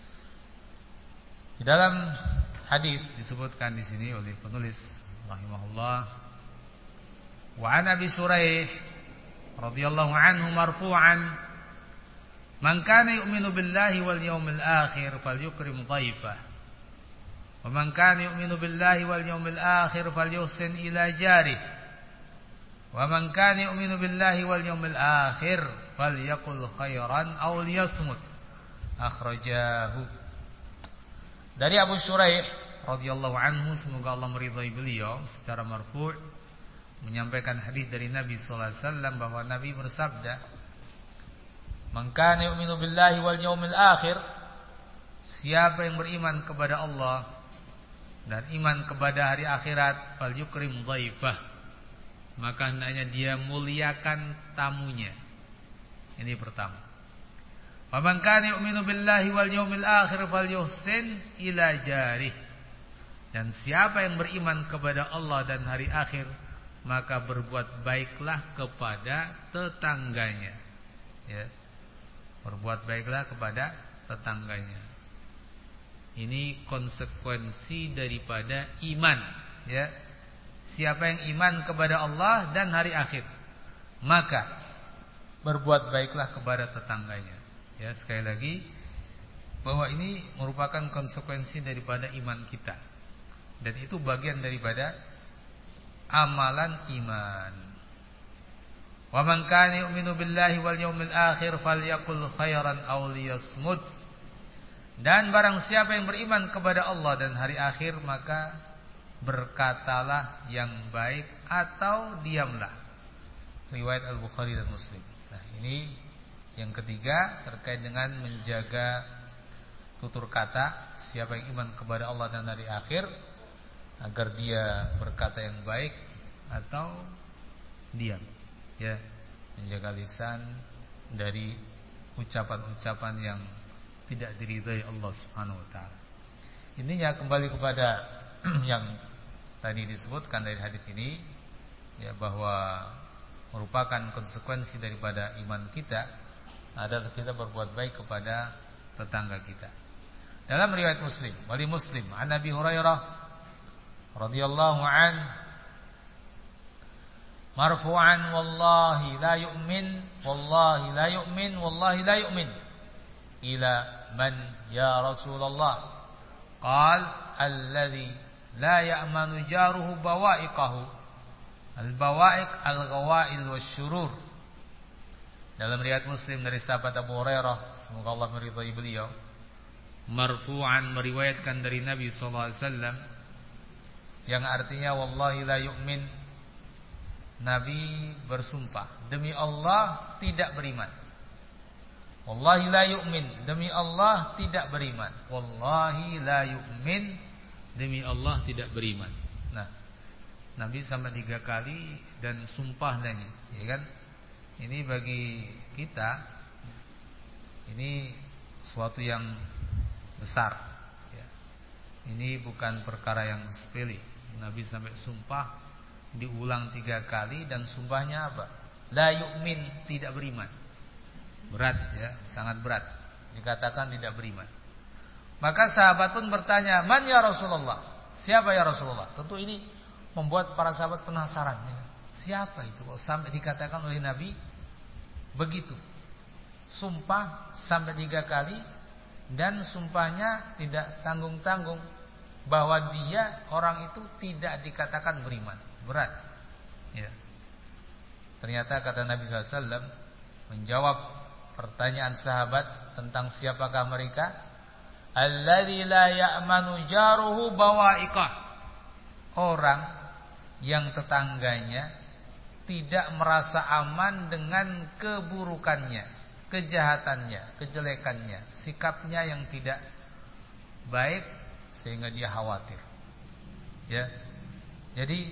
Di dalam hadis disebutkan di sini oleh penulis rahimahullah, wa an Abi Suraih radhiyallahu anhu marfu'an, man kana yu'minu billahi wal yawmil akhir falyukrim dhaifah. Wa man kana yu'minu billahi wal yawmil akhir falyuhsin ila jarih. Wa man kana yu'minu billahi wal yawmil akhir falyaqul khairan aw liyasmut. Akhrajahu. Dari Abu Shuraih radhiyallahu anhu, semoga Allah meridhai beliau, secara marfu' menyampaikan hadis dari Nabi sallallahu alaihi wasallam bahwa Nabi bersabda, "Man kana yu'minu billahi wal yawmil akhir," siapa yang beriman kepada Allah dan iman kepada hari akhirat, fal yukrim dhaifah, maka hendaknya dia muliakan tamunya. Ini pertama. Wa man kana yu'minu billahi wal yawmil akhir falyuhsin ila jarih. Dan siapa yang beriman kepada Allah dan hari akhir, maka berbuat baiklah kepada tetangganya. Ya. Berbuat baiklah kepada tetangganya. Ini konsekuensi daripada iman, ya. Siapa yang iman kepada Allah dan hari akhir, maka berbuat baiklah kepada tetangganya. Ya, sekali lagi bahwa ini merupakan konsekuensi daripada iman kita. Dan itu bagian daripada amalan iman. Wa man kana yu'minu billahi wal yawmil akhir falyaqul khairan aw liyasmut. Dan barang siapa yang beriman kepada Allah dan hari akhir, maka berkatalah yang baik atau diamlah. Riwayat Al-Bukhari dan Muslim. Nah, ini yang ketiga terkait dengan menjaga tutur kata. Siapa yang iman kepada Allah dan hari akhir, agar dia berkata yang baik atau diam. Ya, menjaga lisan dari ucapan-ucapan yang tidak diridhai Allah Subhanahu wa taala. Ininya kembali kepada yang tadi disebutkan dari hadis ini, ya, bahwa merupakan konsekuensi daripada iman kita adalah kita berbuat baik kepada tetangga kita. Dalam riwayat Muslim, wali Muslim, an Abi Hurairah radhiyallahu an marfu'an, wallahi la yu'min wallahi la yu'min wallahi la yu'min ila man ya Rasulullah qal alladhi la ya'manu jaruhu bawa'iqahu al-bawa'iq al-ghawail wasyurur. Dalam riwayat Muslim dari sahabat Abu Hurairah, semoga Allah meridhai beliau, marfu'an, meriwayatkan dari Nabi sallallahu alaihi wasallam, yang artinya wallahi la yu'min, Nabi bersumpah demi Allah tidak beriman. Wallahi la yu'min, demi Allah tidak beriman. Wallahi la yu'min, demi Allah tidak beriman. Nah, Nabi sampai tiga kali dan sumpah lagi, ya kan? Ini bagi kita ini suatu yang besar, ya. Ini bukan perkara yang sepele. Nabi sampai sumpah diulang tiga kali, dan sumpahnya apa? La yu'min, tidak beriman. Berat, ya, sangat berat. Dikatakan tidak beriman. Maka sahabat pun bertanya, man ya Rasulullah? Siapa ya Rasulullah? Tentu ini membuat para sahabat penasaran, ya. Siapa itu kok sampai dikatakan oleh Nabi begitu? Sumpah sampai tiga kali, dan sumpahnya tidak tanggung-tanggung, bahwa dia orang itu tidak dikatakan beriman. Berat, ya. Ternyata kata Nabi sallallahu alaihi wasallam menjawab pertanyaan sahabat tentang siapakah mereka, alladzi la ya'manu jaruhu bawa'iqah. Orang yang tetangganya tidak merasa aman dengan keburukannya, kejahatannya, kejelekannya, sikapnya yang tidak baik sehingga dia khawatir. Ya. Jadi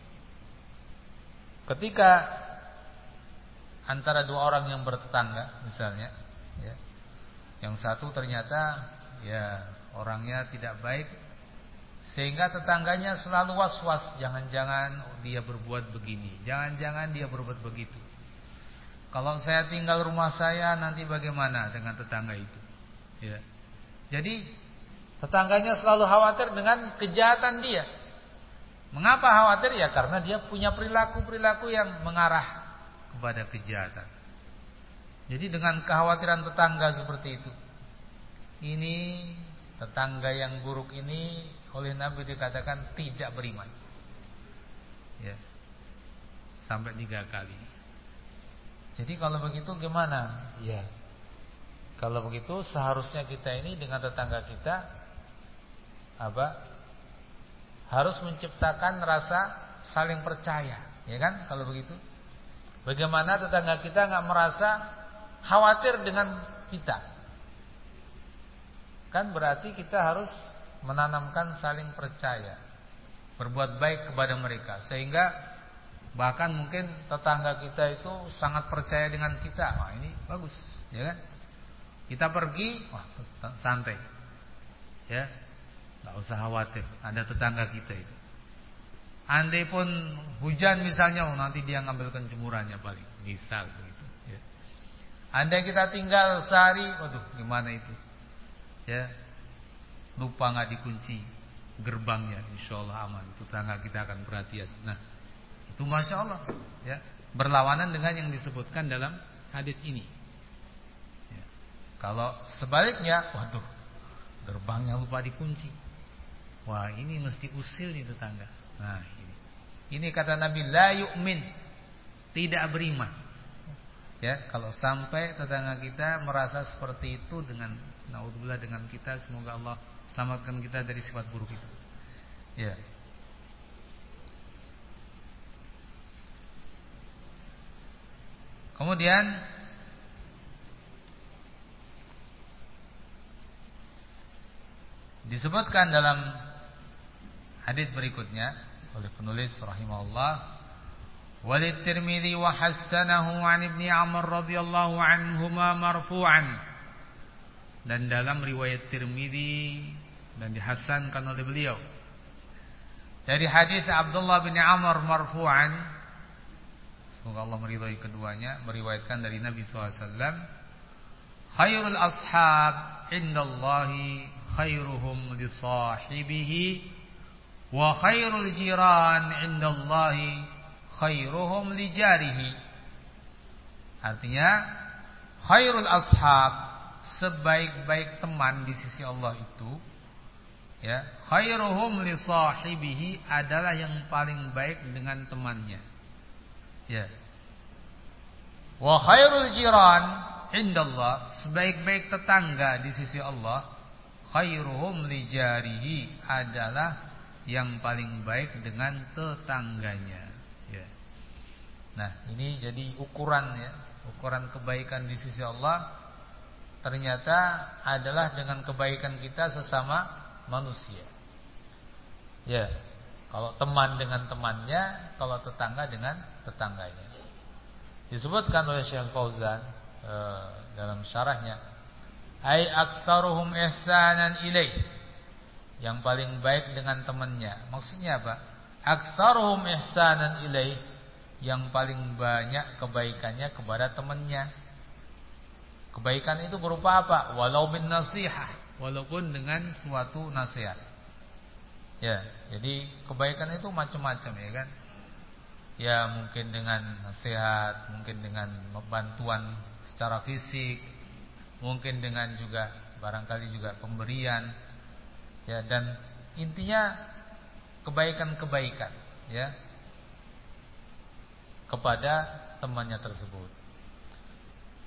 ketika antara dua orang yang bertetangga misalnya, ya, yang satu ternyata ya orangnya tidak baik sehingga tetangganya selalu was-was, jangan-jangan dia berbuat begini, jangan-jangan dia berbuat begitu. Kalau saya tinggal rumah saya nanti bagaimana dengan tetangga itu? Ya. Jadi tetangganya selalu khawatir dengan kejahatan dia. Mengapa khawatir? Ya karena dia punya perilaku-perilaku yang mengarah kepada kejahatan. Jadi dengan kekhawatiran tetangga seperti itu, ini tetangga yang buruk ini oleh Nabi dikatakan tidak beriman. Ya. Sampai tiga kali. Jadi kalau begitu gimana? Ya. Kalau begitu seharusnya kita ini dengan tetangga kita apa? Harus menciptakan rasa saling percaya, ya kan? Kalau begitu. Bagaimana tetangga kita enggak merasa khawatir dengan kita? Kan berarti kita harus menanamkan saling percaya, berbuat baik kepada mereka, sehingga bahkan mungkin tetangga kita itu sangat percaya dengan kita. Wah, ini bagus, ya kan? Kita pergi, wah, santai, ya, nggak usah khawatir, ada tetangga kita itu. Andai pun hujan misalnya, oh, nanti dia ngambilkan jemurannya paling, misal begitu. Ya. Andai kita tinggal sehari, waduh, gimana itu? Ya, lupa nggak dikunci gerbangnya, insya Allah aman. Tetangga kita akan perhatian. Nah, itu masya Allah, ya, berlawanan dengan yang disebutkan dalam hadis ini. Ya. Kalau sebaliknya, waduh, gerbangnya lupa dikunci, wah ini mesti usil nih tetangga. Nah, ini, ini kata Nabi, la yu'min, tidak beriman. Ya, kalau sampai tetangga kita merasa seperti itu, dengan naudzubillah dengan kita, semoga Allah selamatkan kita dari sifat buruk itu. Ya. Kemudian disebutkan dalam hadis berikutnya oleh penulis rahimahullah, walid Tirmidzi wa hassanahu an Ibnu Amr radhiyallahu anhuma marfu'an, dan dalam riwayat Tirmidzi dan dihasankan oleh beliau dari hadis Abdullah bin Amr marfu'an, semoga Allah meridhai keduanya, meriwayatkan dari Nabi sallallahu alaihi wasallam, khairul ashab indallahi khairuhum li sahibihi wa khairul jiran indallahi khairuhum li jarihi. Artinya khairul ashab, sebaik-baik teman di sisi Allah itu, ya, khairuhum li sahibihi, adalah yang paling baik dengan temannya. Ya. Wa khairul jiran indallah, sebaik-baik tetangga di sisi Allah, khairuhum li jarihi, adalah yang paling baik dengan tetangganya. Ya. Nah, ini jadi ukuran, ya, ukuran kebaikan di sisi Allah ternyata adalah dengan kebaikan kita sesama manusia. Ya, kalau teman dengan temannya, kalau tetangga dengan tetangganya. Disebutkan oleh Syekh Fauzan e, dalam syarahnya, ai aktsaruhum ihsanan ilaih, yang paling baik dengan temannya. Maksudnya apa? Aktsaruhum ihsanan ilaih, yang paling banyak kebaikannya kepada temannya. Kebaikan itu berupa apa? Walau bin nasihah, walaupun dengan suatu nasihat. Ya, jadi kebaikan itu macam-macam, ya kan? Ya, mungkin dengan nasihat, mungkin dengan bantuan secara fisik, mungkin dengan juga barangkali juga pemberian. Ya, dan intinya kebaikan-kebaikan, ya, kepada temannya tersebut.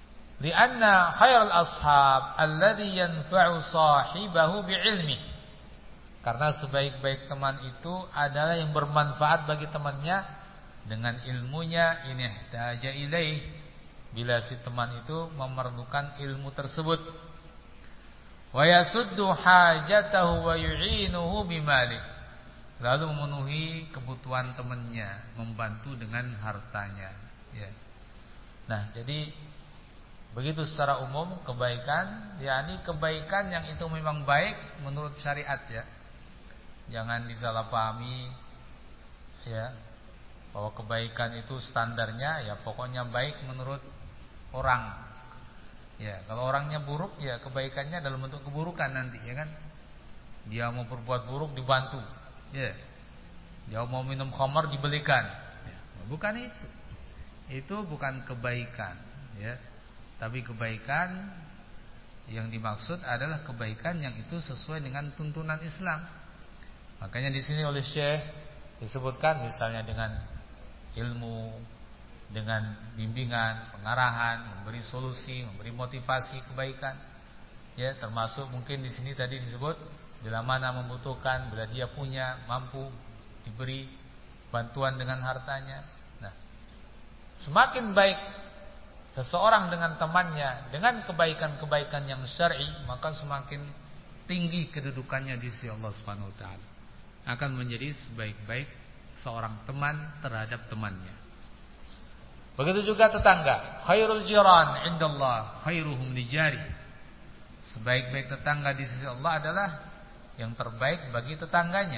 Lianna khairal ashab alladhi yanfa'u sahibahu bi'ilmi. Karena sebaik-baik teman itu adalah yang bermanfaat bagi temannya dengan ilmunya, in ihtaja ilaih, bila si teman itu memerlukan ilmu tersebut. Wa yasuddu hajatahu wa yu'inuhu bimali. Lalu memenuhi kebutuhan temannya, membantu dengan hartanya, ya. Nah, jadi begitu secara umum kebaikan, yakni kebaikan yang itu memang baik menurut syariat, ya. Jangan disalahpahami, ya, bahwa kebaikan itu standarnya ya pokoknya baik menurut orang. Ya, kalau orangnya buruk ya kebaikannya dalam bentuk keburukan nanti, ya kan? Dia mau berbuat buruk dibantu. Ya. Dia mau minum khamar dibelikan. Ya, bukan itu. Itu bukan kebaikan, ya. Tapi kebaikan yang dimaksud adalah kebaikan yang itu sesuai dengan tuntunan Islam. Makanya di sini oleh Syekh disebutkan misalnya dengan ilmu, dengan bimbingan, pengarahan, memberi solusi, memberi motivasi kebaikan. Ya, termasuk mungkin di sini tadi disebut bila mana membutuhkan, bila dia punya, mampu diberi bantuan dengan hartanya. Nah, semakin baik seseorang dengan temannya dengan kebaikan-kebaikan yang syar'i, maka semakin tinggi kedudukannya di sisi Allah Subhanahu wa taala. Akan menjadi sebaik-baik seorang teman terhadap temannya. Begitu juga tetangga. Khairul jiran indallah khairuhum lijari. Sebaik-baik tetangga di sisi Allah adalah yang terbaik bagi tetangganya.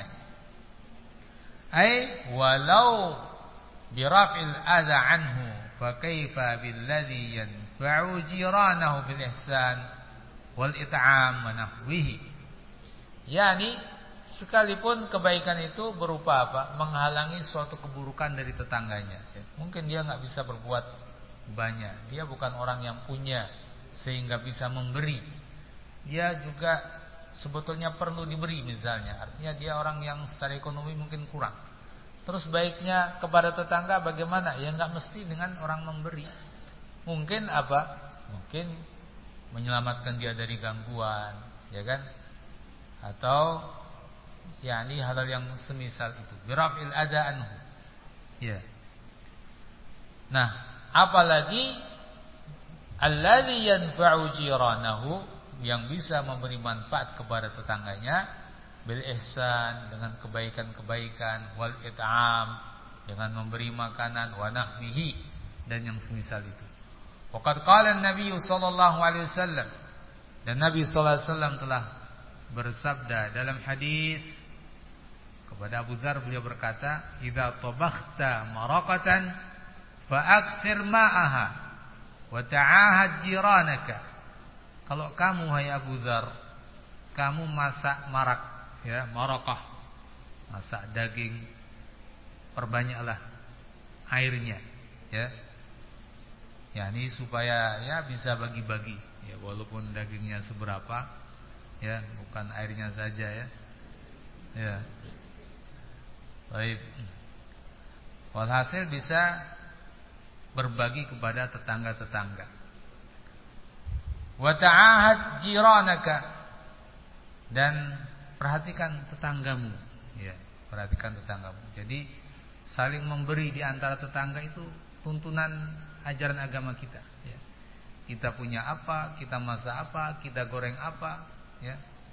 Ai walau biraf'il adza anhu fa kaifa billadhi yanfa'u jiranahu bil ihsan wal it'am wa nahwihi. Yani sekalipun kebaikan itu berupa apa? Menghalangi suatu keburukan dari tetangganya. Mungkin dia nggak bisa berbuat banyak. Dia bukan orang yang punya sehingga bisa memberi. Dia juga sebetulnya perlu diberi misalnya. Artinya dia orang yang secara ekonomi mungkin kurang. Terus baiknya kepada tetangga bagaimana? Ya nggak mesti dengan orang memberi. Mungkin apa? Mungkin menyelamatkan dia dari gangguan, ya kan? Atau yakni hal-hal yang semisal itu. Birafil adza anhu. Ya. Nah, apalagi alladzi yanfa'u jiranahu, yang bisa memberi manfaat kepada tetangganya bil ihsan, dengan kebaikan-kebaikan, wal it'am, dengan memberi makanan, wa nahwihi, dan yang semisal itu. Waqad qala an-nabiy sallallahu alaihi wasallam, dan Nabi sallallahu alaihi wasallam telah bersabda dalam hadis kepada Abu Dzar, beliau berkata, "Idza tabakhta maraqatan fa aktsir ma'aha wa ta'ahad jiranaka." Kalau kamu hai Abu Dzar, kamu masak marak, ya, maraqah, masak daging, perbanyaklah airnya, ya. Ya, ini supaya ya bisa bagi-bagi, ya, walaupun dagingnya seberapa, ya, bukan airnya saja, ya. Ya. Baik. Walhasil bisa berbagi kepada tetangga-tetangga. Wa ta'ahad jiranaka, dan perhatikan tetanggamu, ya, perhatikan tetanggamu. Jadi saling memberi di antara tetangga itu tuntunan ajaran agama kita, ya. Kita punya apa, kita masak apa, kita goreng apa, ya,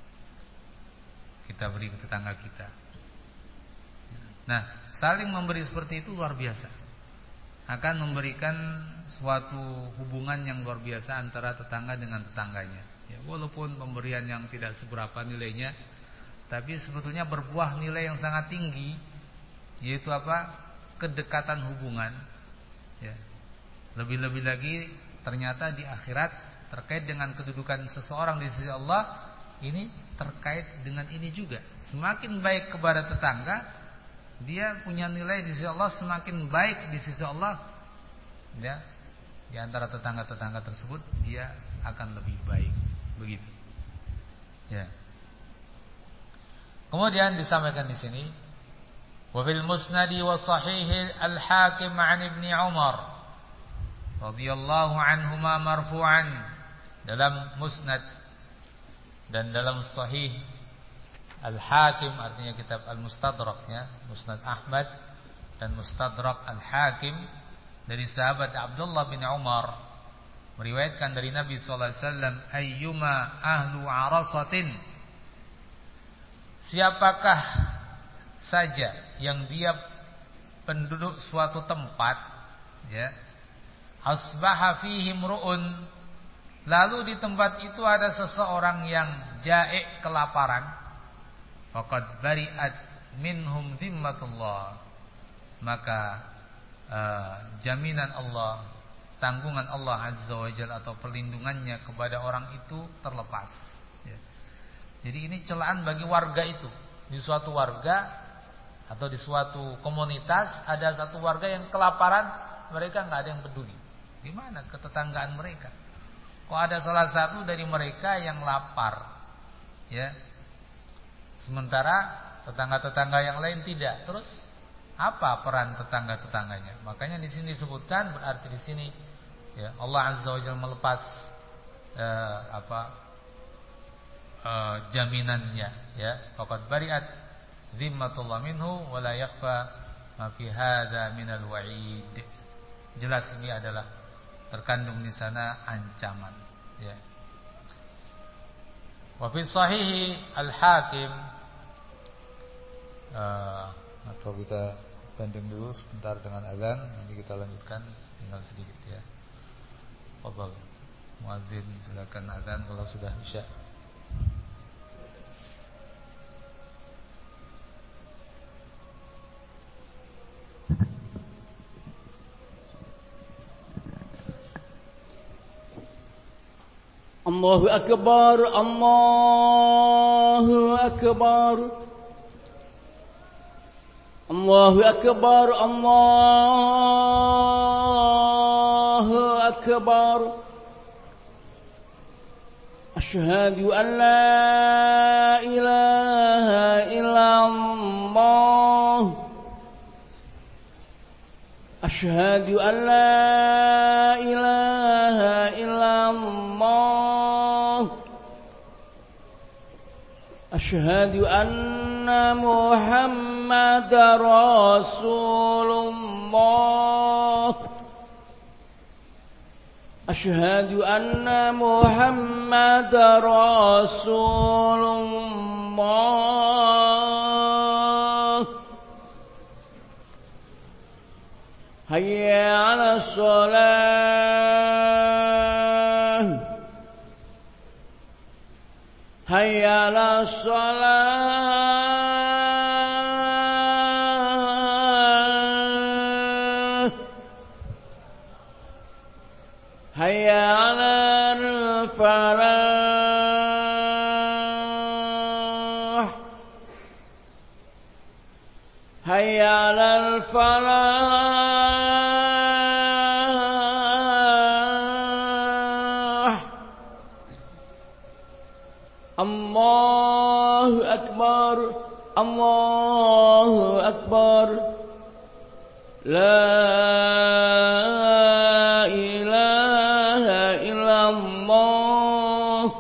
kita beri ke tetangga kita. Nah, saling memberi seperti itu luar biasa, akan memberikan suatu hubungan yang luar biasa antara tetangga dengan tetangganya, ya, walaupun pemberian yang tidak seberapa nilainya, tapi sebetulnya berbuah nilai yang sangat tinggi, yaitu apa? Kedekatan hubungan, ya. Lebih-lebih lagi ternyata di akhirat terkait dengan kedudukan seseorang di sisi Allah, ini terkait dengan ini juga. Semakin baik kepada tetangga, dia punya nilai di sisi Allah, semakin baik di sisi Allah, ya, di antara tetangga-tetangga tersebut dia akan lebih baik, begitu. Ya. Kemudian disampaikan di sini, wa fil musnadi wa sahih al-Hakim 'an Ibnu Umar radhiyallahu anhuma marfu'an dalam Musnad dan dalam Sahih Al-Hakim, artinya kitab Al-Mustadrak ya, Musnad Ahmad dan Mustadrak Al-Hakim, dari sahabat Abdullah bin Umar meriwayatkan dari Nabi sallallahu alaihi wasallam, ayyuma ahlu arasatin, siapakah saja yang dia penduduk suatu tempat ya, asbaha fihi mru'un, lalu di tempat itu ada seseorang yang ja'i, kelaparan, faqad bari'at minhum zimmatullah, maka uh, jaminan Allah, tanggungan Allah Azza wa Jalla atau perlindungannya kepada orang itu terlepas ya. Jadi ini celaan bagi warga itu. Di suatu warga atau di suatu komunitas ada satu warga yang kelaparan, mereka nggak ada yang peduli. Gimana ketetanggaan mereka? Kok ada salah satu dari mereka yang lapar ya, sementara tetangga-tetangga yang lain tidak. Terus apa peran tetangga-tetangganya? Makanya di sini disebutkan, berarti di sini ya, Allah Azza wa Jalla melepas eh, apa eh, jaminannya ya, faqad bari'at zimmatullah minhu wa la yakhfa ma fi hadza minal wa'id. Jelas ini adalah terkandung di sana ancaman ya. Wa fi sahih Al-Hakim, uh, atau kita banding dulu sebentar dengan azan, nanti kita lanjutkan tinggal sedikit ya. Fadhal muadzin, silakan azan kalau sudah isya. Allahu akbar, Allahu akbar, Allahu akbar, Allahu akbar. Asyhadu an la ilaha illallah, asyhadu an la ilaha illallah, asyhadu anna Muhammadar Rasulullah, asyhadu anna Muhammadar Rasulullah. Hayya 'alas shalah, hayya 'alas shalah, hayya 'alal falah, hayya 'alal falah. Allahu akbar, Allahu akbar, la ilaha illallah.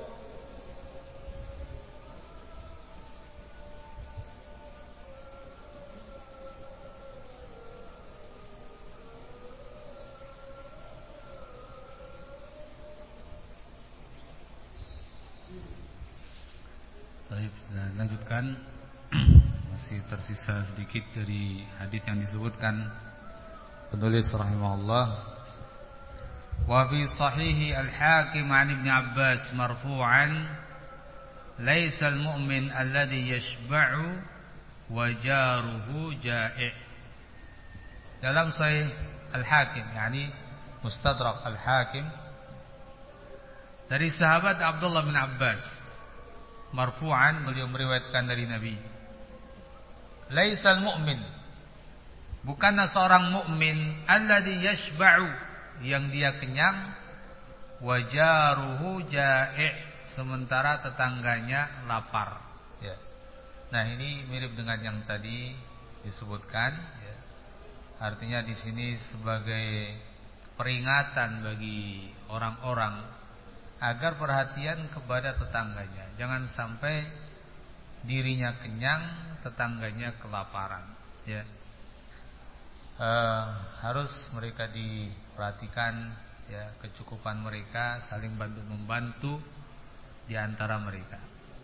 Baik, kita lanjutkan. Masih tersisa sedikit dari hadis yang disebutkan penulis rahimahullah. Wa fi sahih Al-Hakim 'an Ibnu Abbas marfu'an, laisa al-mu'min alladhi yashba'u wa jaruhu ja'i'. Dalam sahih Al-Hakim, yakni Mustadrak Al-Hakim, dari sahabat Abdullah bin Abbas marfu'an, beliau meriwayatkan dari Nabi, laisal mu'min, bukanlah seorang mukmin, alladzi yashba'u, yang dia kenyang, wajaruhu ja'i', sementara tetangganya lapar ya. Nah, ini mirip dengan yang tadi disebutkan ya. Artinya di sini sebagai peringatan bagi orang-orang agar perhatian kepada tetangganya. Jangan sampai dirinya kenyang, tetangganya kelaparan, ya. E, harus mereka diperhatikan, ya, kecukupan mereka, saling bantu membantu di antara mereka.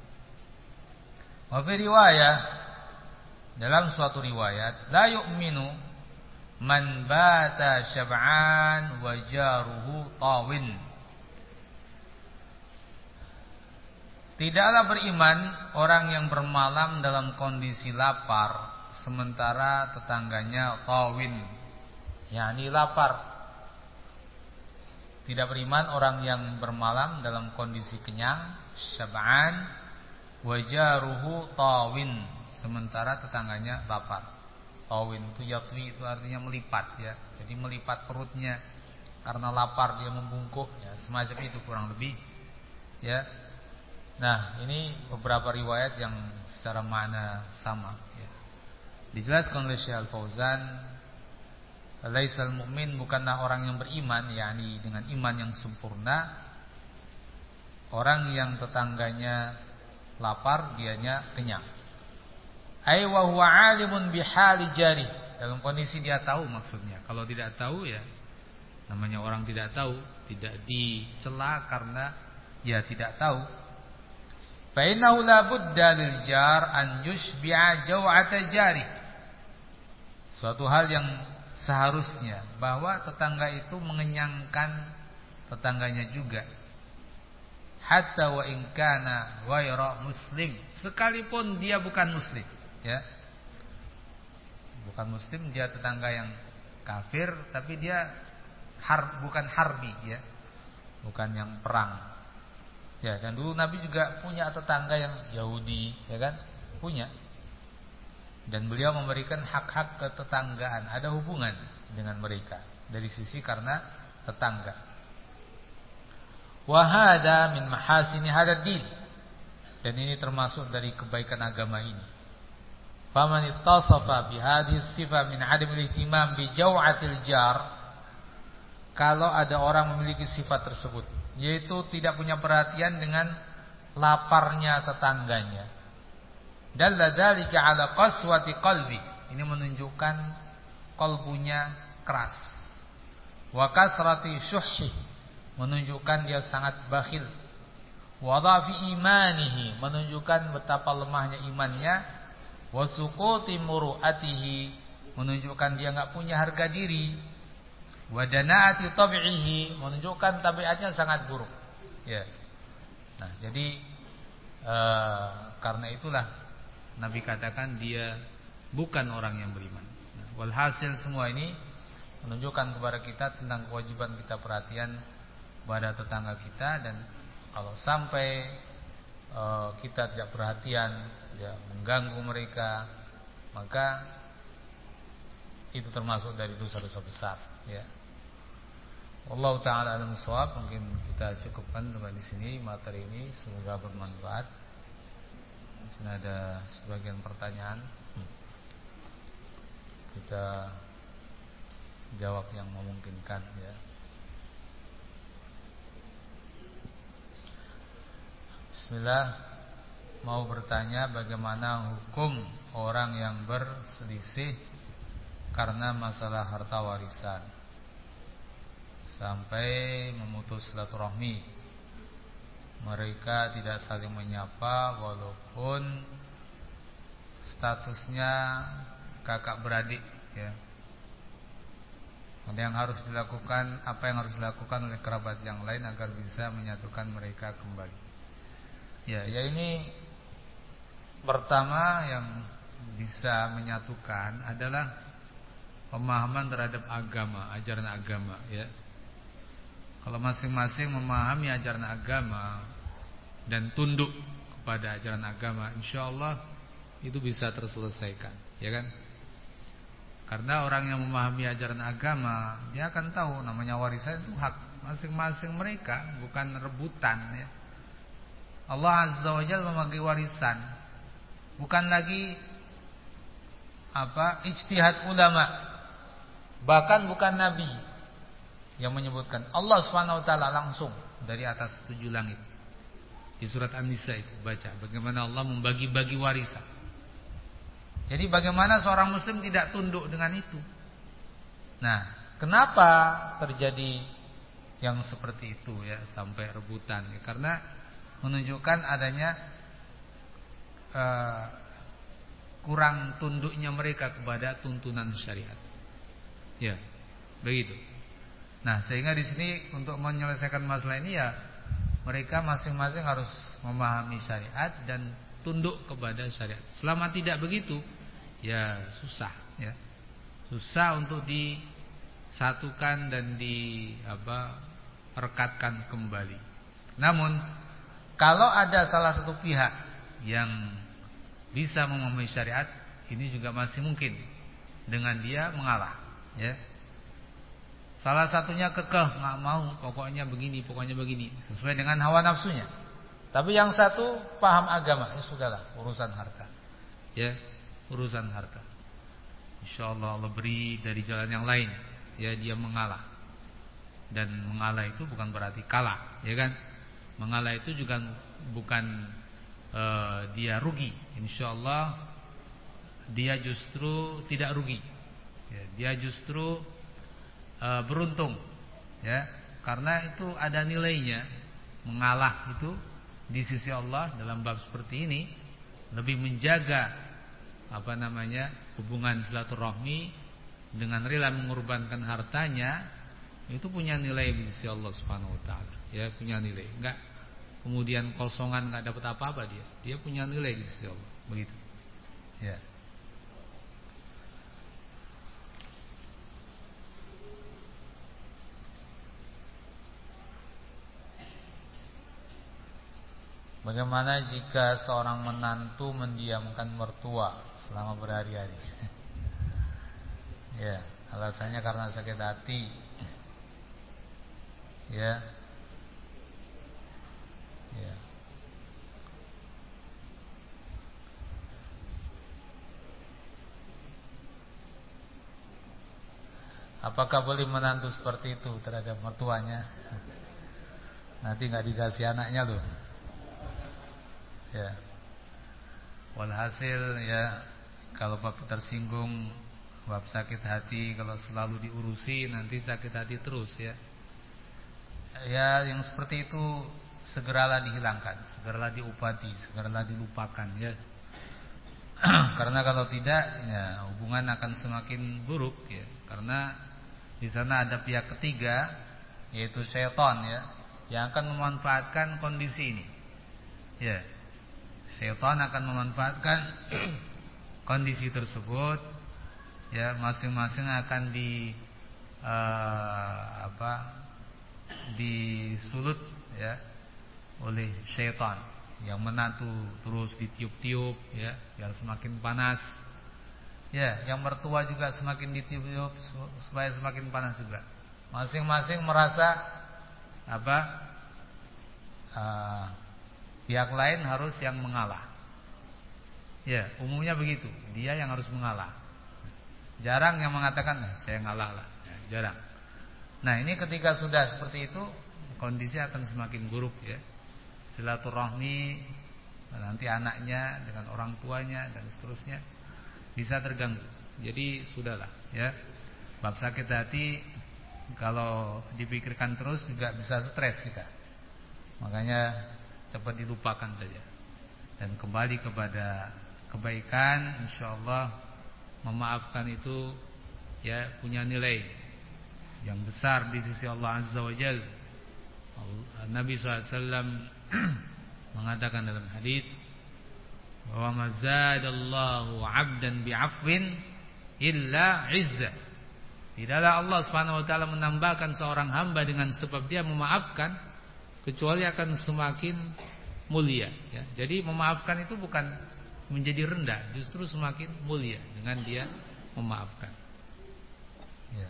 Wa fi riwayah, dalam suatu riwayat, la yu'minu man bata syab'an wa jaruhu tawin. Tidaklah beriman orang yang bermalam dalam kondisi lapar sementara tetangganya tawin, yakni lapar. Tidak beriman orang yang bermalam dalam kondisi kenyang, syab'an, wa jaruhu tawin, sementara tetangganya lapar. Tawin itu yatwi, itu artinya melipat, ya. Jadi melipat perutnya karena lapar, dia membungkuk, ya, semacam itu kurang lebih, ya. Nah, ini beberapa riwayat yang secara makna sama, ya. Dijelaskan oleh Syekh Al-Fauzan, laisal mu'min, bukanlah orang yang beriman, yakni dengan iman yang sempurna, orang yang tetangganya lapar, dianya kenyang. Ai wa huwa 'alimun bihali jari, dalam kondisi dia tahu maksudnya. Kalau tidak tahu, ya namanya orang tidak tahu, tidak dicela karena ya tidak tahu. Fa innahu la budda lil jar an yushbi'a jaw'ata jari. Suatu hal yang seharusnya bahwa tetangga itu mengenyangkan tetangganya juga. Hatta wa in kana ghayra muslim, sekalipun dia bukan muslim, ya. Bukan muslim, dia tetangga yang kafir, tapi dia har, bukan harbi, ya. Bukan yang perang. Ya, dan dulu Nabi juga punya tetangga yang Yahudi, ya kan? Punya. Dan beliau memberikan hak-hak ketetanggaan, ada hubungan dengan mereka dari sisi karena tetangga. Wa hada min mahasini hadad din. Dan ini termasuk dari kebaikan agama ini. Faman ittasafa bihadhihi sifah min 'adamil ihtimam bi jaw'atil jar, kalau ada orang memiliki sifat tersebut, yaitu tidak punya perhatian dengan laparnya tetangganya, dalla dzalika 'ala qaswati qalbi, ini menunjukkan kalbunya keras. Wa kasrati syuhhi, menunjukkan dia sangat bakhil. Wa dhafi imanihi, menunjukkan betapa lemahnya imannya. Wa suquti muru'atihi, menunjukkan dia enggak punya harga diri. Wa danaati tab'ihi, menunjukkan tabiatnya sangat buruk, ya. Nah, jadi e, karena itulah Nabi katakan dia bukan orang yang beriman. Nah, walhasil semua ini menunjukkan kepada kita tentang kewajiban kita perhatian pada tetangga kita, dan kalau sampai e, kita tidak perhatian, ya, mengganggu mereka, maka itu termasuk dari dosa-dosa besar, ya. Wallahu ta'ala a'lam bishawab. Mungkin kita cukupkan sampai di sini materi ini, semoga bermanfaat. Di sini ada sebagian pertanyaan, kita jawab yang memungkinkan, ya. Bismillah, mau bertanya bagaimana hukum orang yang berselisih karena masalah harta warisan sampai memutus silaturahmi. Mereka tidak saling menyapa walaupun statusnya kakak beradik, ya. Ada yang harus dilakukan, apa yang harus dilakukan oleh kerabat yang lain agar bisa menyatukan mereka kembali? Ya, ya ini pertama yang bisa menyatukan adalah pemahaman terhadap agama, ajaran agama, ya. Kalau masing-masing memahami ajaran agama dan tunduk kepada ajaran agama, insyaallah itu bisa terselesaikan, ya kan? Karena orang yang memahami ajaran agama, dia akan tahu namanya warisan itu hak masing-masing mereka, bukan rebutan, ya. Allah Azza wa Jalla membagi warisan, bukan lagi apa ijtihad ulama, bahkan bukan nabi. yang menyebutkan Allah Subhanahu wa taala langsung dari atas tujuh langit. Di surat An-Nisa itu baca bagaimana Allah membagi-bagi warisan. Jadi bagaimana seorang muslim tidak tunduk dengan itu? Nah, kenapa terjadi yang seperti itu ya sampai rebutan? Ya, karena menunjukkan adanya uh, kurang tunduknya mereka kepada tuntunan syariat. Ya, begitu. Nah, sehingga di sini untuk menyelesaikan masalah ini ya mereka masing-masing harus memahami syariat dan tunduk kepada syariat. Selama tidak begitu, ya susah ya. Susah untuk disatukan dan di apa rekatkan kembali. Namun, kalau ada salah satu pihak yang bisa memahami syariat, ini juga masih mungkin dengan dia mengalah ya. Salah satunya kekeh, nggak mau, pokoknya begini, pokoknya begini, sesuai dengan hawa nafsunya. Tapi yang satu paham agama, ya sudahlah, urusan harta. Ya, urusan harta. Insyaallah Allah beri dari jalan yang lain. Ya, dia mengalah. Dan mengalah itu bukan berarti kalah, ya kan? Mengalah itu juga bukan uh, dia rugi. Insyaallah dia justru tidak rugi. Ya, dia justru beruntung ya, karena itu ada nilainya. Mengalah itu di sisi Allah dalam bab seperti ini lebih menjaga apa namanya hubungan silaturahmi dengan rela mengorbankan hartanya, itu punya nilai di sisi Allah Subhanahu wa taala ya, punya nilai. Enggak kemudian kosongan enggak dapat apa-apa dia. Dia punya nilai di sisi Allah, begitu. Ya. Bagaimana jika seorang menantu mendiamkan mertua selama berhari-hari? Ya, alasannya karena sakit hati. Ya. Ya. Apakah boleh menantu seperti itu terhadap mertuanya? Nanti nggak dikasih anaknya loh. Ya. Walhasil ya, kalau bapak tersinggung, bab sakit hati, kalau selalu diurusi nanti sakit hati terus ya. Ya, yang seperti itu segeralah dihilangkan, segeralah diobati, segeralah dilupakan ya. Karena kalau tidak ya hubungan akan semakin buruk ya. Karena di sana ada pihak ketiga yaitu syaitan ya, yang akan memanfaatkan kondisi ini. Ya. Syaitan akan memanfaatkan kondisi tersebut ya, masing-masing akan di uh, apa disulut ya oleh syaitan. Yang menantu terus ditiup-tiup ya biar semakin panas. Ya, yang mertua juga semakin ditiup-tiup supaya semakin panas juga. Masing-masing merasa apa uh, pihak lain harus yang mengalah. Ya, umumnya begitu. Dia yang harus mengalah. Jarang yang mengatakan, nah, saya ngalah lah. Ya, jarang. Nah, ini ketika sudah seperti itu, kondisi akan semakin buruk ya. Silaturahmi nanti anaknya dengan orang tuanya dan seterusnya bisa terganggu. Jadi sudahlah ya. Bab sakit hati kalau dipikirkan terus juga bisa stres kita. Makanya cepat dilupakan saja dan kembali kepada kebaikan. Insyaallah memaafkan itu ya punya nilai yang besar di sisi Allah Azza wa Jalla. Nabi shallallahu alaihi wasallam mengatakan dalam hadis bahwa mazadallahu 'abdan bi'afwin illa 'izza. Tidaklah Allah Subhanahu wa taala menambahkan seorang hamba dengan sebab dia memaafkan kecuali akan semakin mulia ya. Jadi memaafkan itu bukan menjadi rendah, justru semakin mulia dengan dia memaafkan. Ya.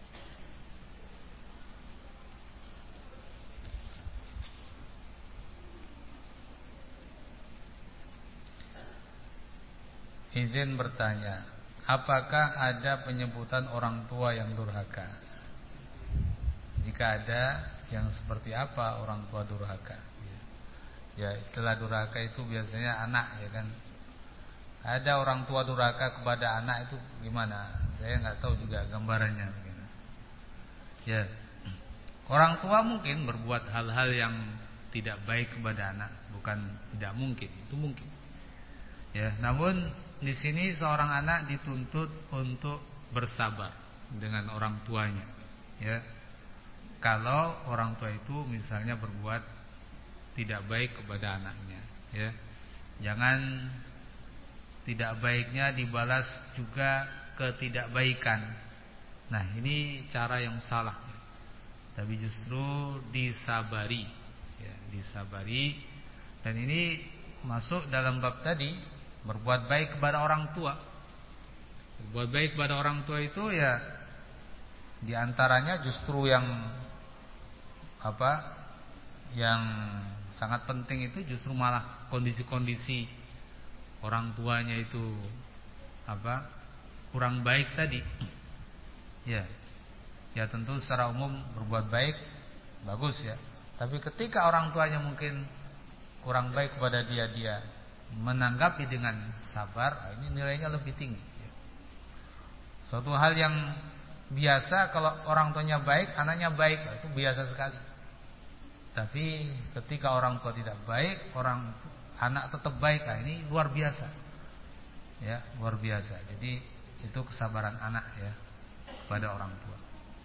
Izin bertanya, apakah ada penyebutan orang tua yang durhaka? jika ada yang seperti apa orang tua durhaka. Ya, istilah durhaka itu biasanya anak, ya kan. Ada orang tua durhaka kepada anak itu gimana? Saya nggak tahu juga gambarannya. Ya, orang tua mungkin berbuat hal-hal yang tidak baik kepada anak, bukan tidak mungkin, itu mungkin. Ya, namun di sini seorang anak dituntut untuk bersabar dengan orang tuanya. Ya, kalau orang tua itu misalnya berbuat tidak baik kepada anaknya, ya, jangan tidak baiknya dibalas juga ketidakbaikan. Nah, ini cara yang salah. Tapi justru disabari, ya, disabari. Dan ini masuk dalam bab tadi, berbuat baik kepada orang tua. Berbuat baik kepada orang tua itu ya diantaranya justru yang apa? Yang sangat penting itu justru malah kondisi-kondisi orang tuanya itu apa? Kurang baik tadi. Ya. Ya tentu secara umum berbuat baik bagus ya. Tapi ketika orang tuanya mungkin kurang baik kepada dia, dia menanggapi dengan sabar, ini nilainya lebih tinggi ya. Suatu hal yang biasa kalau orang tuanya baik, anaknya baik, itu biasa sekali. Tapi ketika orang tua tidak baik, orang anak tetap baik, nah ini luar biasa. Ya, luar biasa. Jadi itu kesabaran anak ya kepada orang tua.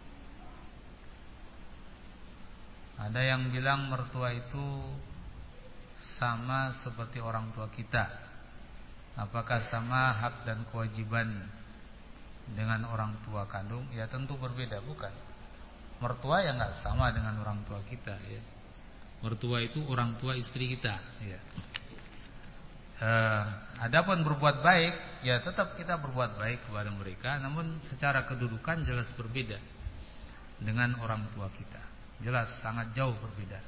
Ada yang bilang mertua itu sama seperti orang tua kita. Apakah sama hak dan kewajiban dengan orang tua kandung? Ya tentu berbeda, bukan. Mertua ya enggak sama dengan orang tua kita ya. Mertua itu orang tua istri kita ya. Eh, adapun berbuat baik, ya tetap kita berbuat baik kepada mereka, namun secara kedudukan jelas berbeda dengan orang tua kita. Jelas sangat jauh berbeda.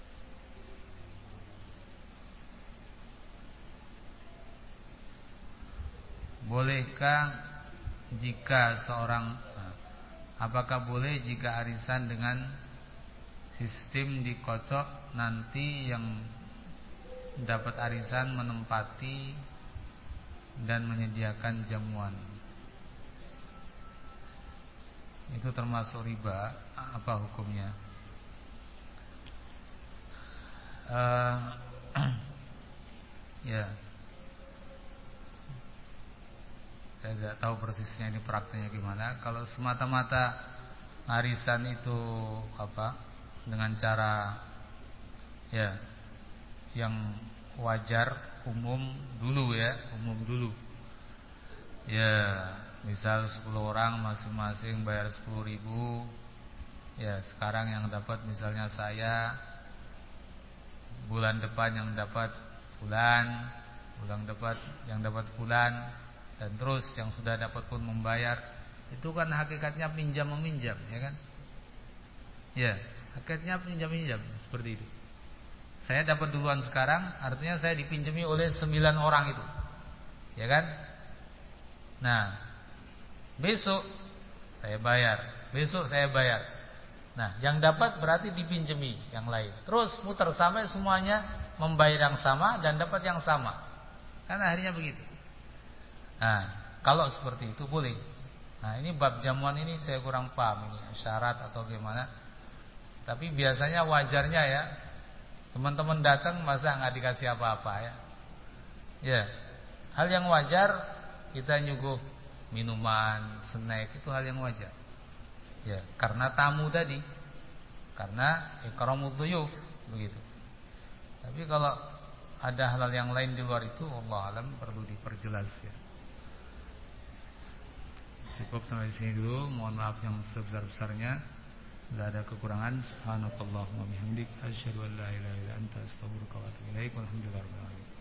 Bolehkah jika seorang apakah boleh jika arisan dengan sistem dikocok, nanti yang dapat arisan menempati dan menyediakan jamuan? Itu termasuk riba? Apa hukumnya? Uh, ya, saya tidak tahu persisnya ini prakteknya gimana. Kalau semata-mata arisan itu apa? Dengan cara ya yang wajar, umum dulu ya, umum dulu. Ya, misal sepuluh orang masing-masing bayar sepuluh ribu. Ya, sekarang yang dapat misalnya saya, bulan depan yang dapat bulan, bulan dapat yang dapat bulan, dan terus yang sudah dapat pun membayar. Itu kan hakikatnya pinjam meminjam, ya kan? Ya, hakikatnya pinjam-pinjam seperti itu. Saya dapat duluan sekarang, artinya saya dipinjami oleh sembilan orang itu, ya kan? Nah, besok saya bayar, besok saya bayar. Nah, yang dapat berarti dipinjami yang lain. Terus muter sampai semuanya membayar yang sama dan dapat yang sama. Kan akhirnya begitu. Nah, kalau seperti itu boleh. Nah, ini bab jamuan ini saya kurang paham ini syarat atau gimana. Tapi biasanya wajarnya ya, teman-teman datang masa nggak dikasih apa-apa ya. Ya, hal yang wajar kita nyuguh minuman, snack, itu hal yang wajar. Ya, karena tamu tadi, karena ikramud dhuyuf begitu. Tapi kalau ada hal yang lain di luar itu, wallahu alam, perlu diperjelas ya. Cukup sampai sini dulu. Mohon maaf yang sebesar-besarnya. Tidak ada kekurangan. Subhanakallahumma bihamdik, asyhadu an la ilaha illa anta, astaghfiruka wa atubu ilaik. Walhamdulillahirabbil alamin.